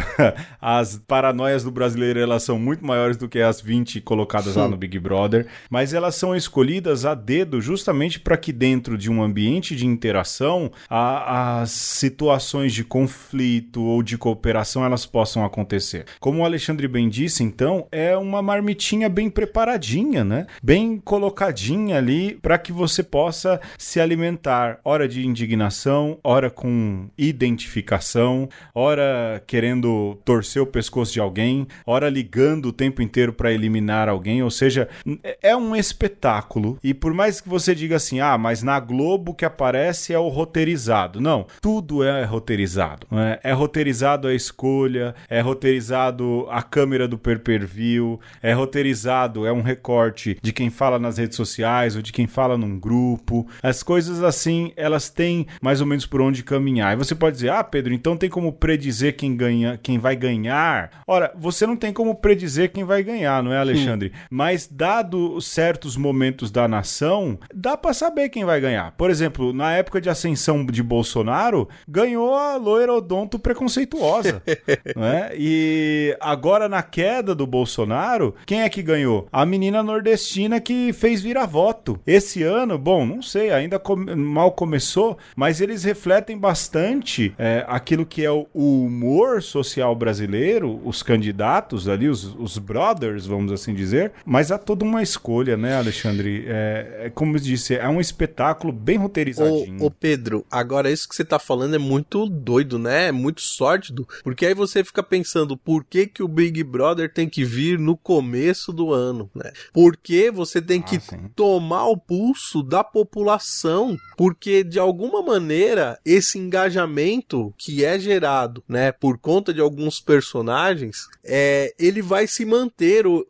As paranoias do brasileiro, elas são muito maiores do que as vinte colocadas Sim. lá no Big Brother, mas elas são escolhidas a dedo justamente para que dentro de um ambiente de interação a, as situações de conflito ou de cooperação elas possam acontecer. Como o Alexandre bem disse, então, é uma marmitinha bem preparadinha, né? Bem colocadinha ali para que você possa se alimentar, ora de indignação, ora com identificação, ora querendo torcer o pescoço de alguém, ora ligando o tempo inteiro para eliminar alguém, ou seja, é um espetáculo. E por mais que você diga assim, ah, mas na Globo que aparece é o roteirizado. Não, tudo é roteirizado. Não é? É roteirizado a escolha, é roteirizado a câmera do pay-per-view, é roteirizado, é um recorte de quem fala nas redes sociais ou de quem fala num grupo. As coisas assim, elas têm mais ou menos por onde caminhar. E você pode dizer, ah, Pedro, então tem como predizer quem ganha, quem vai ganhar? Ora, você não tem como predizer quem vai ganhar, não é, Alexandre? Sim. Mas dado certos momentos da nação, dá pra saber quem vai ganhar. Por exemplo, na época de ascensão de Bolsonaro, ganhou a loira odonto preconceituosa, não é? E agora na queda do Bolsonaro, quem é que ganhou? A menina nordestina que fez virar voto. Esse ano, bom, não sei, ainda come- mal começou, mas eles refletem bastante é, aquilo que é o, o humor social brasileiro, os candidatos ali, os, os brothers, vamos assim dizer, mas há toda uma escolha, né, Alexandre? É, é, como eu disse, é um espetáculo bem roteirizadinho. Ô, ô Pedro, agora isso que você tá falando é muito doido, né? É muito sórdido, porque aí você fica pensando, por que que o Big Brother tem que vir no começo do ano, né? Porque você tem ah, que sim. tomar o pulso da população, porque de alguma maneira esse engajamento que é gerado, né, por conta de alguns personagens, é, ele vai se manter, o,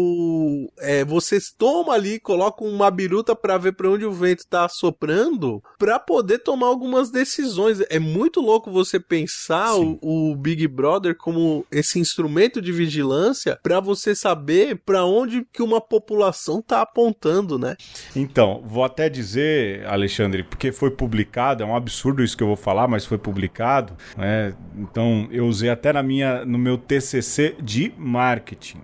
o é, você toma ali, coloca uma biruta pra ver pra onde o vento tá soprando, pra poder tomar algumas decisões. É muito louco você pensar o, o Big Brother como esse instrumento de vigilância pra você saber pra onde que uma população tá apontando, né? Então, vou até dizer, Alexandre, porque foi publicado, é um absurdo isso que eu vou falar, mas foi publicado, né? Então, eu usei até na minha, no meu T C C de marketing,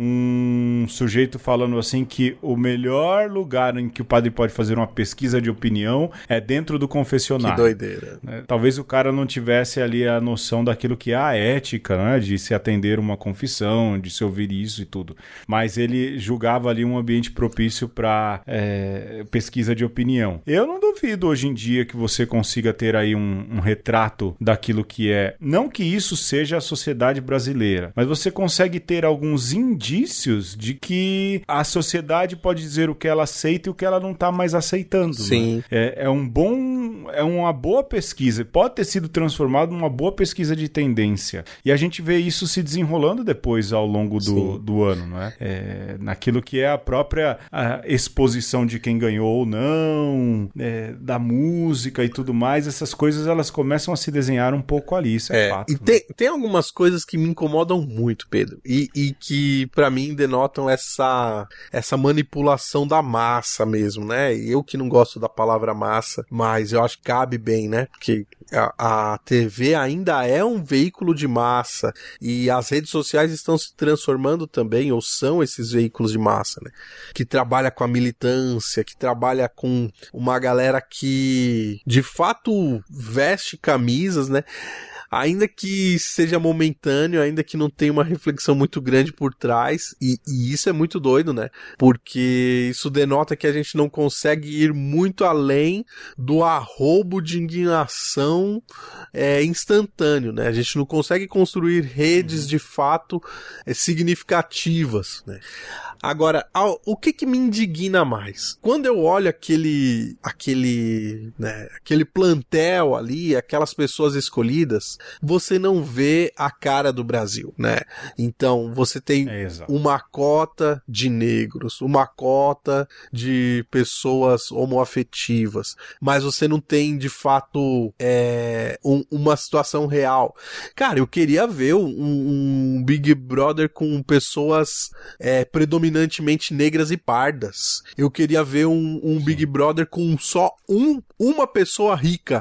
um sujeito falando assim que o melhor lugar em que o padre pode fazer uma pesquisa de opinião é dentro do confessionário. Que doideira. Né? Talvez o cara não tivesse ali a noção daquilo que é a ética, né? De se atender uma confissão, de se ouvir isso e tudo. Mas ele julgava ali um ambiente propício para é, pesquisa de opinião. Eu não duvido hoje em dia que você consiga ter aí um, um retrato daquilo que é. Não que isso seja a sociedade brasileira, mas você consegue ter alguns indícios de que a sociedade pode dizer o que ela aceita e o que ela não está mais aceitando. Sim. Né? É, é um bom, é uma boa pesquisa. Pode ter sido transformado numa boa pesquisa de tendência. E a gente vê isso se desenrolando depois ao longo do, do ano, não é? É, naquilo que é a própria a exposição de quem ganhou ou não, é, da música e tudo mais. Essas coisas elas começam a se desenhar um pouco ali, isso é, é fato. E né? tem, tem algumas coisas que me incomodam muito, Pedro, e, e que pra mim denotam essa, essa manipulação da massa mesmo, né? Eu que não gosto da palavra massa, mas eu acho que cabe bem, né? Porque a, a T V ainda é um veículo de massa e as redes sociais estão se transformando também, ou são esses veículos de massa, né? Que trabalha com a militância, que trabalha com uma galera que de fato veste camisas, né? Ainda que seja momentâneo, ainda que não tenha uma reflexão muito grande por trás, e, e isso é muito doido, né? Porque isso denota que a gente não consegue ir muito além do arrobo de indignação é, instantâneo, né? A gente não consegue construir redes de fato é, significativas, né? Agora, ao, o que que me indigna mais? Quando eu olho aquele, aquele, né, aquele plantel ali, aquelas pessoas escolhidas, você não vê a cara do Brasil, né? Então, você tem é uma cota de negros, uma cota de pessoas homoafetivas, mas você não tem, de fato, é, um, uma situação real. Cara, eu queria ver um, um Big Brother com pessoas é, predominantes predominantemente negras e pardas. Eu queria ver um, um Big Brother com só um, uma pessoa rica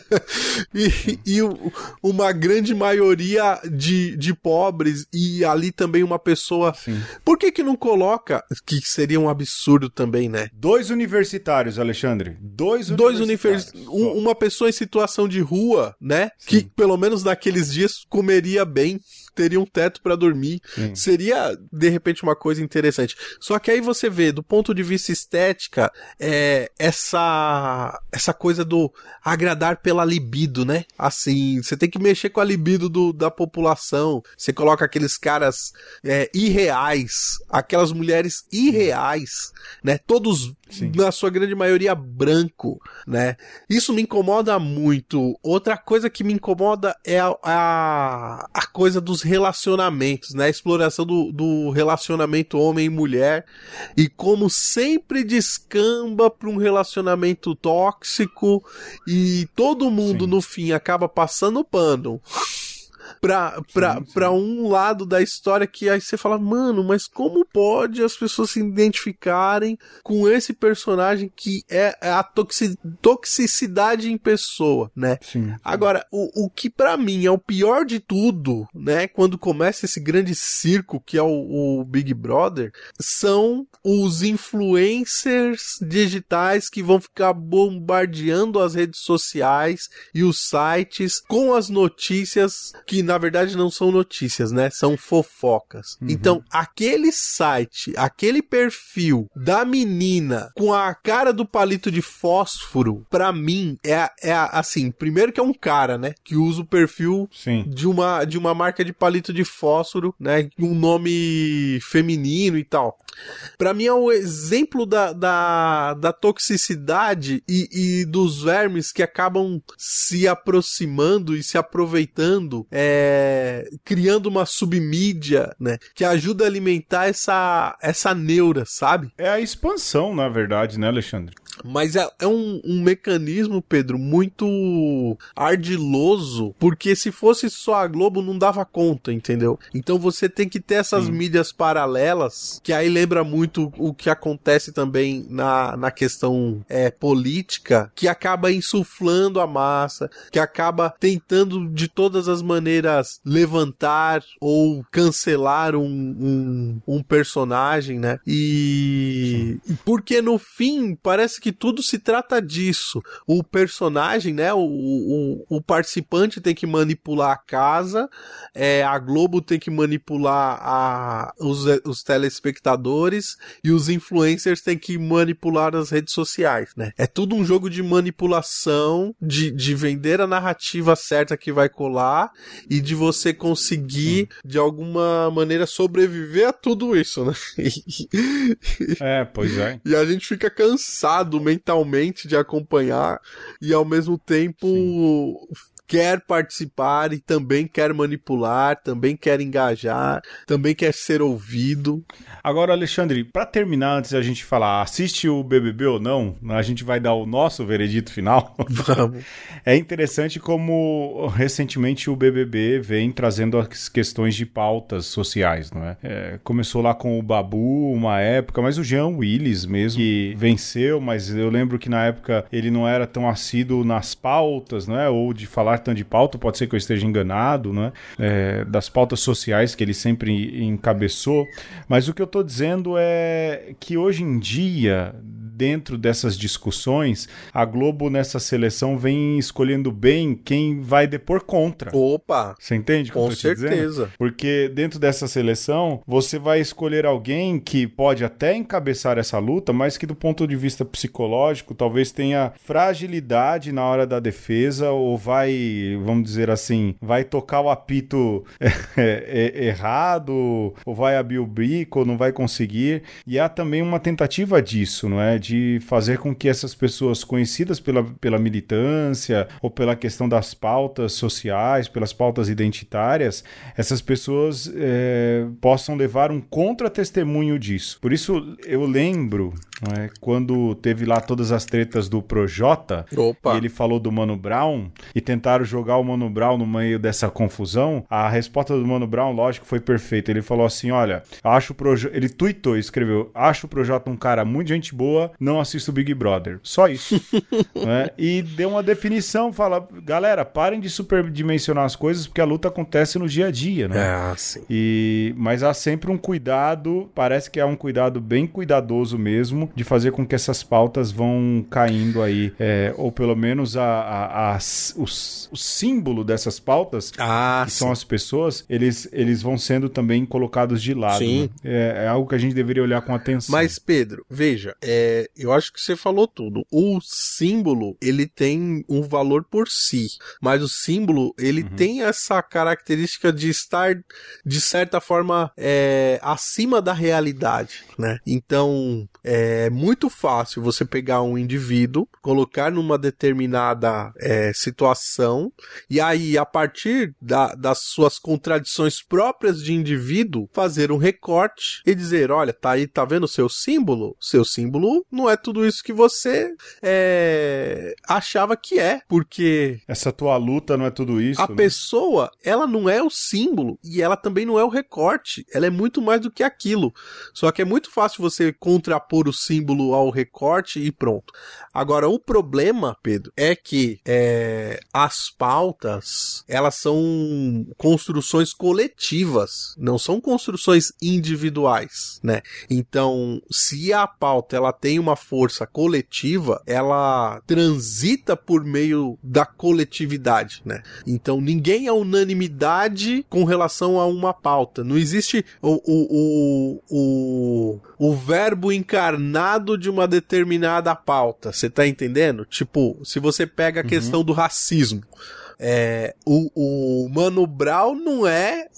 e, e uma grande maioria de, de pobres e ali também uma pessoa... Sim. Por que que não coloca, que seria um absurdo também, né? Dois universitários, Alexandre. Dois Dois universitários. Univers... Um, uma pessoa em situação de rua, né? Sim. Que pelo menos naqueles dias comeria bem, teria um teto pra dormir. Sim. Seria, de repente, uma coisa interessante. Só que aí você vê, do ponto de vista estética, é, essa, essa coisa do agradar pela libido, né? Assim, você tem que mexer com a libido do, da população. Você coloca aqueles caras é, irreais, aquelas mulheres irreais, né? Todos, sim, na sua grande maioria, branco, né? Isso me incomoda muito. Outra coisa que me incomoda é a, a, a coisa dos relacionamentos, né? A exploração do, do relacionamento homem e mulher e como sempre descamba para um relacionamento tóxico e todo mundo, sim, no fim acaba passando pano pra, pra, sim, sim. pra um lado da história que aí você fala, mano, mas como pode as pessoas se identificarem com esse personagem que é a toxi- toxicidade em pessoa, né? Sim, sim. Agora, o, o que pra mim é o pior de tudo, né, quando começa esse grande circo que é o, o Big Brother, são os influencers digitais que vão ficar bombardeando as redes sociais e os sites com as notícias que na verdade não são notícias, né? São fofocas. Uhum. Então, aquele site, aquele perfil da menina com a cara do palito de fósforo, pra mim, é, é assim, primeiro que é um cara, né? Que usa o perfil, sim, de uma, de uma marca de palito de fósforo, né? Um nome feminino e tal. Pra mim é um exemplo da, da, da toxicidade e, e dos vermes que acabam se aproximando e se aproveitando, é, criando uma submídia, né, que ajuda a alimentar essa, essa neura, sabe? É a expansão, na verdade, né, Alexandre? Mas é, é um, um mecanismo, Pedro, muito ardiloso, porque se fosse só a Globo não dava conta, entendeu? Então você tem que ter essas Sim. mídias paralelas, que aí lembra muito o que acontece também na, na questão é, política, que acaba insuflando a massa, que acaba tentando de todas as maneiras levantar ou cancelar um, um, um personagem, né? E Sim. porque no fim parece que que tudo se trata disso. O personagem, né, o, o, o participante tem que manipular a casa, é, a Globo tem que manipular a, os, os telespectadores e os influencers têm que manipular as redes sociais, né? É tudo um jogo de manipulação, de, de vender a narrativa certa que vai colar e de você conseguir, hum. de alguma maneira, sobreviver a tudo isso, né? É, pois é. E a gente fica cansado mentalmente de acompanhar e ao mesmo tempo Sim. quer participar e também quer manipular, também quer engajar, também quer ser ouvido. Agora, Alexandre, para terminar, antes da gente falar, assiste o B B B ou não, a gente vai dar o nosso veredito final. Vamos. É interessante como recentemente o B B B vem trazendo as questões de pautas sociais, não é? É, começou lá com o Babu, uma época, mas o Jean Willis mesmo, que venceu, mas eu lembro que na época ele não era tão assíduo nas pautas, não é? Ou de falar tanto de pauta, pode ser que eu esteja enganado, não é? É, das pautas sociais que ele sempre encabeçou, mas o que eu tô dizendo é que hoje em dia, dentro dessas discussões, a Globo nessa seleção vem escolhendo bem quem vai depor contra. Opa! Você entende o que eu Com tô te certeza. dizendo? Porque dentro dessa seleção, você vai escolher alguém que pode até encabeçar essa luta, mas que do ponto de vista psicológico, talvez tenha fragilidade na hora da defesa, ou vai, vamos dizer assim, vai tocar o apito é, é, errado, ou vai abrir o bico, ou não vai conseguir. E há também uma tentativa disso, não é? De fazer com que essas pessoas conhecidas pela, pela militância ou pela questão das pautas sociais, pelas pautas identitárias, essas pessoas é, possam levar um contra-testemunho disso. Por isso eu lembro, não é, quando teve lá todas as tretas do Projota, Opa. e ele falou do Mano Brown, e tentaram jogar o Mano Brown no meio dessa confusão, a resposta do Mano Brown, lógico, foi perfeita. Ele falou assim, olha, acho o Projota... Ele tweetou e escreveu, acho o Projota um cara muito gente boa, não assisto o Big Brother. Só isso. Né? E deu uma definição, fala, galera, parem de superdimensionar as coisas, porque a luta acontece no dia a dia, né? Ah, sim. E, mas há sempre um cuidado, parece que há um cuidado bem cuidadoso mesmo, de fazer com que essas pautas vão caindo aí, é, ou pelo menos a, a, a, o, o símbolo dessas pautas, ah, que sim. são as pessoas, eles, eles vão sendo também colocados de lado. Sim. Né? É, é algo que a gente deveria olhar com atenção. Mas, Pedro, veja, é, eu acho que você falou tudo. O símbolo, ele tem um valor por si, mas o símbolo, ele uhum. tem essa característica de estar, de certa forma, é, acima da realidade, né? Então, é muito fácil você pegar um indivíduo, colocar numa determinada é, situação, e aí, a partir da, das suas contradições próprias de indivíduo, fazer um recorte e dizer, olha, tá aí, tá vendo o seu símbolo? Seu símbolo não é tudo isso que você é, achava que é, porque... Essa tua luta não é tudo isso, A né? pessoa, ela não é o símbolo e ela também não é o recorte. Ela é muito mais do que aquilo. Só que é muito fácil você contrapor o símbolo ao recorte e pronto. Agora, o problema, Pedro, é que é, as pautas, elas são construções coletivas, não são construções individuais, né? Então, se a pauta ela tem uma força coletiva, ela transita por meio da coletividade, né? Então, ninguém é unanimidade com relação a uma pauta. Não existe o, o, o, o, o verbo encarnado de uma determinada pauta. Você tá entendendo? Tipo, se você pega a uhum. questão do racismo, É, o, o Mano Brown não é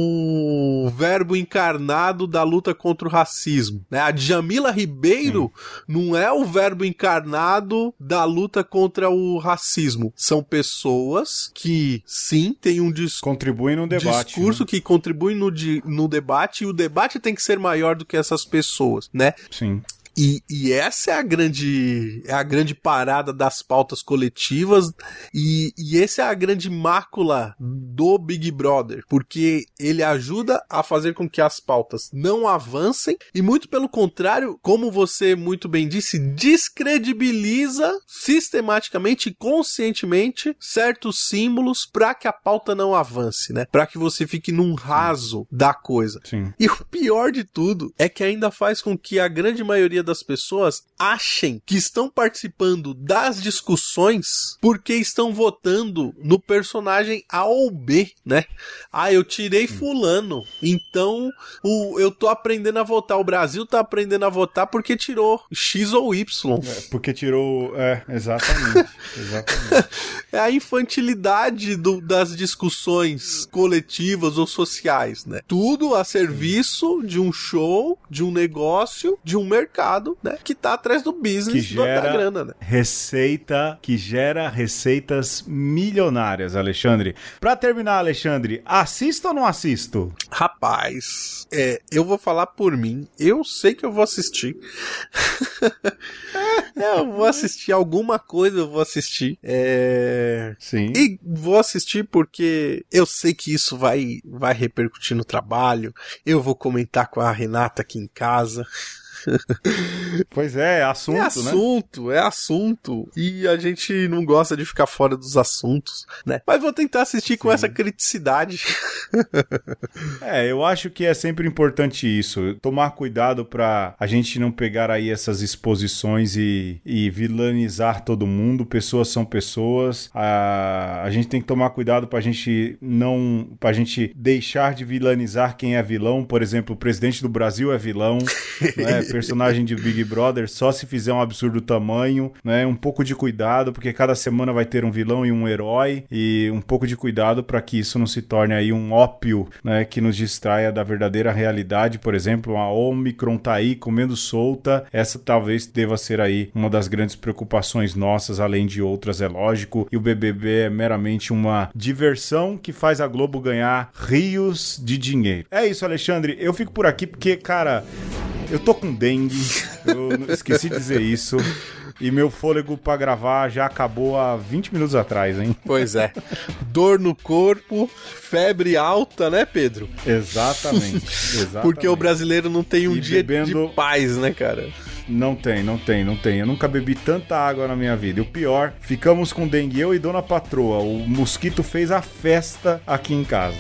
o, o verbo encarnado da luta contra o racismo, né? A Djamila Ribeiro hum. não é o verbo encarnado da luta contra o racismo. São pessoas que, sim, têm um dis- contribuem no debate, discurso né? que contribuem no, di- no debate, e o debate tem que ser maior do que essas pessoas, né? Sim. E, e essa é a grande, é a grande parada das pautas coletivas, e, e essa é a grande mácula do Big Brother, porque ele ajuda a fazer com que as pautas não avancem, e muito pelo contrário, como você muito bem disse, descredibiliza sistematicamente e conscientemente certos símbolos para que a pauta não avance, né? Para que você fique num raso da coisa. Sim. E o pior de tudo é que ainda faz com que a grande maioria das pessoas achem que estão participando das discussões porque estão votando no personagem A ou B, né? Ah, eu tirei fulano, então o, eu tô aprendendo a votar. O Brasil tá aprendendo a votar porque tirou X ou Y. É, porque tirou... É, exatamente. exatamente. É a infantilidade do, das discussões coletivas ou sociais, né? Tudo a serviço de um show, de um negócio, de um mercado. mercado, né? Que tá atrás do business, que gera da grana, né? Receita, que gera receitas milionárias, Alexandre. Pra terminar, Alexandre, assisto ou não assisto? Rapaz, é, eu vou falar por mim. Eu sei que eu vou assistir. Eu vou assistir alguma coisa, eu vou assistir. É... Sim. E vou assistir porque eu sei que isso vai, vai repercutir no trabalho. Eu vou comentar com a Renata aqui em casa. Pois é, é assunto, é né? assunto, é assunto. E a gente não gosta de ficar fora dos assuntos, né? Mas vou tentar assistir Sim. com essa criticidade. É, eu acho que é sempre importante isso. Tomar cuidado pra a gente não pegar aí essas exposições e, e vilanizar todo mundo. Pessoas são pessoas. A, a gente tem que tomar cuidado pra gente não... pra gente deixar de vilanizar quem é vilão. Por exemplo, o presidente do Brasil é vilão, né? Personagem de Big Brother, só se fizer um absurdo tamanho, né? Um pouco de cuidado, porque cada semana vai ter um vilão e um herói, e um pouco de cuidado para que isso não se torne aí um ópio, né? Que nos distraia da verdadeira realidade. Por exemplo, a Omicron tá aí comendo solta, essa talvez deva ser aí uma das grandes preocupações nossas, além de outras, é lógico, e o B B B é meramente uma diversão que faz a Globo ganhar rios de dinheiro. É isso, Alexandre, eu fico por aqui porque, cara, eu tô com dengue, eu esqueci de dizer isso, e meu fôlego pra gravar já acabou há vinte minutos atrás, hein? Pois é. Dor no corpo, febre alta, né, Pedro? Exatamente. exatamente. Porque o brasileiro não tem um e dia bebendo... de paz, né, cara? Não tem, não tem, não tem. Eu nunca bebi tanta água na minha vida. E o pior, ficamos com dengue, eu e Dona Patroa. O mosquito fez a festa aqui em casa.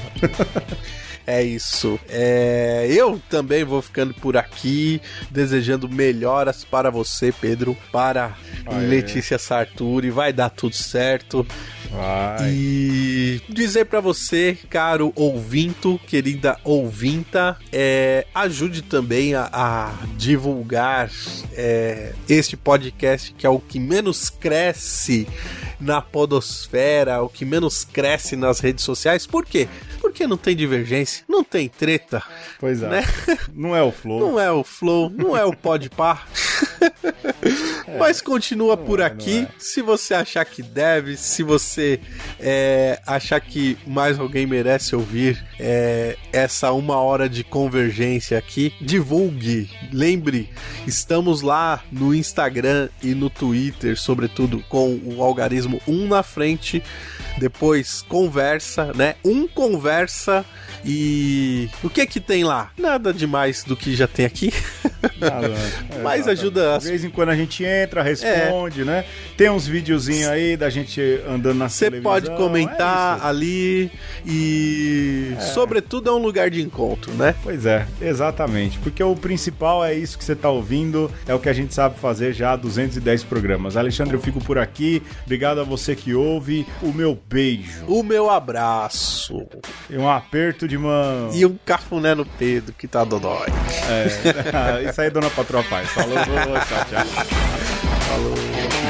É isso. É, eu também vou ficando por aqui, desejando melhoras para você, Pedro, para Aê. Letícia Sarturi. Vai dar tudo certo. Vai. E dizer para você, caro ouvinto, querida ouvinta, é, ajude também a, a divulgar é, este podcast, que é o que menos cresce na podosfera, o que menos cresce nas redes sociais. Por quê? Porque não tem divergência, não tem treta. Pois é. Né? Não é o Flow. Não é o Flow, não é o Podpah. É, mas continua por é, aqui. É. Se você achar que deve, se você é, achar que mais alguém merece ouvir é, essa uma hora de convergência aqui, divulgue. Lembre, estamos lá no Instagram e no Twitter, sobretudo com o algarismo um na frente. Depois conversa, né? Um conversa e... O que é que tem lá? Nada demais do que já tem aqui. Nada, é, mas ajuda... De vez em quando a gente entra, responde, é. né? Tem uns videozinhos aí da gente andando na Cê televisão. Você pode comentar é ali e... É. Sobretudo é um lugar de encontro, né? Pois é, exatamente. Porque o principal é isso que você tá ouvindo, é o que a gente sabe fazer já há duzentos e dez programas. Alexandre, eu fico por aqui. Obrigado a você que ouve. O meu beijo. O meu abraço. E um aperto de mão. E um cafuné no Pedro, que tá dodói. É, isso aí, Dona Patroa faz. Falou, tchau, tchau. Falou.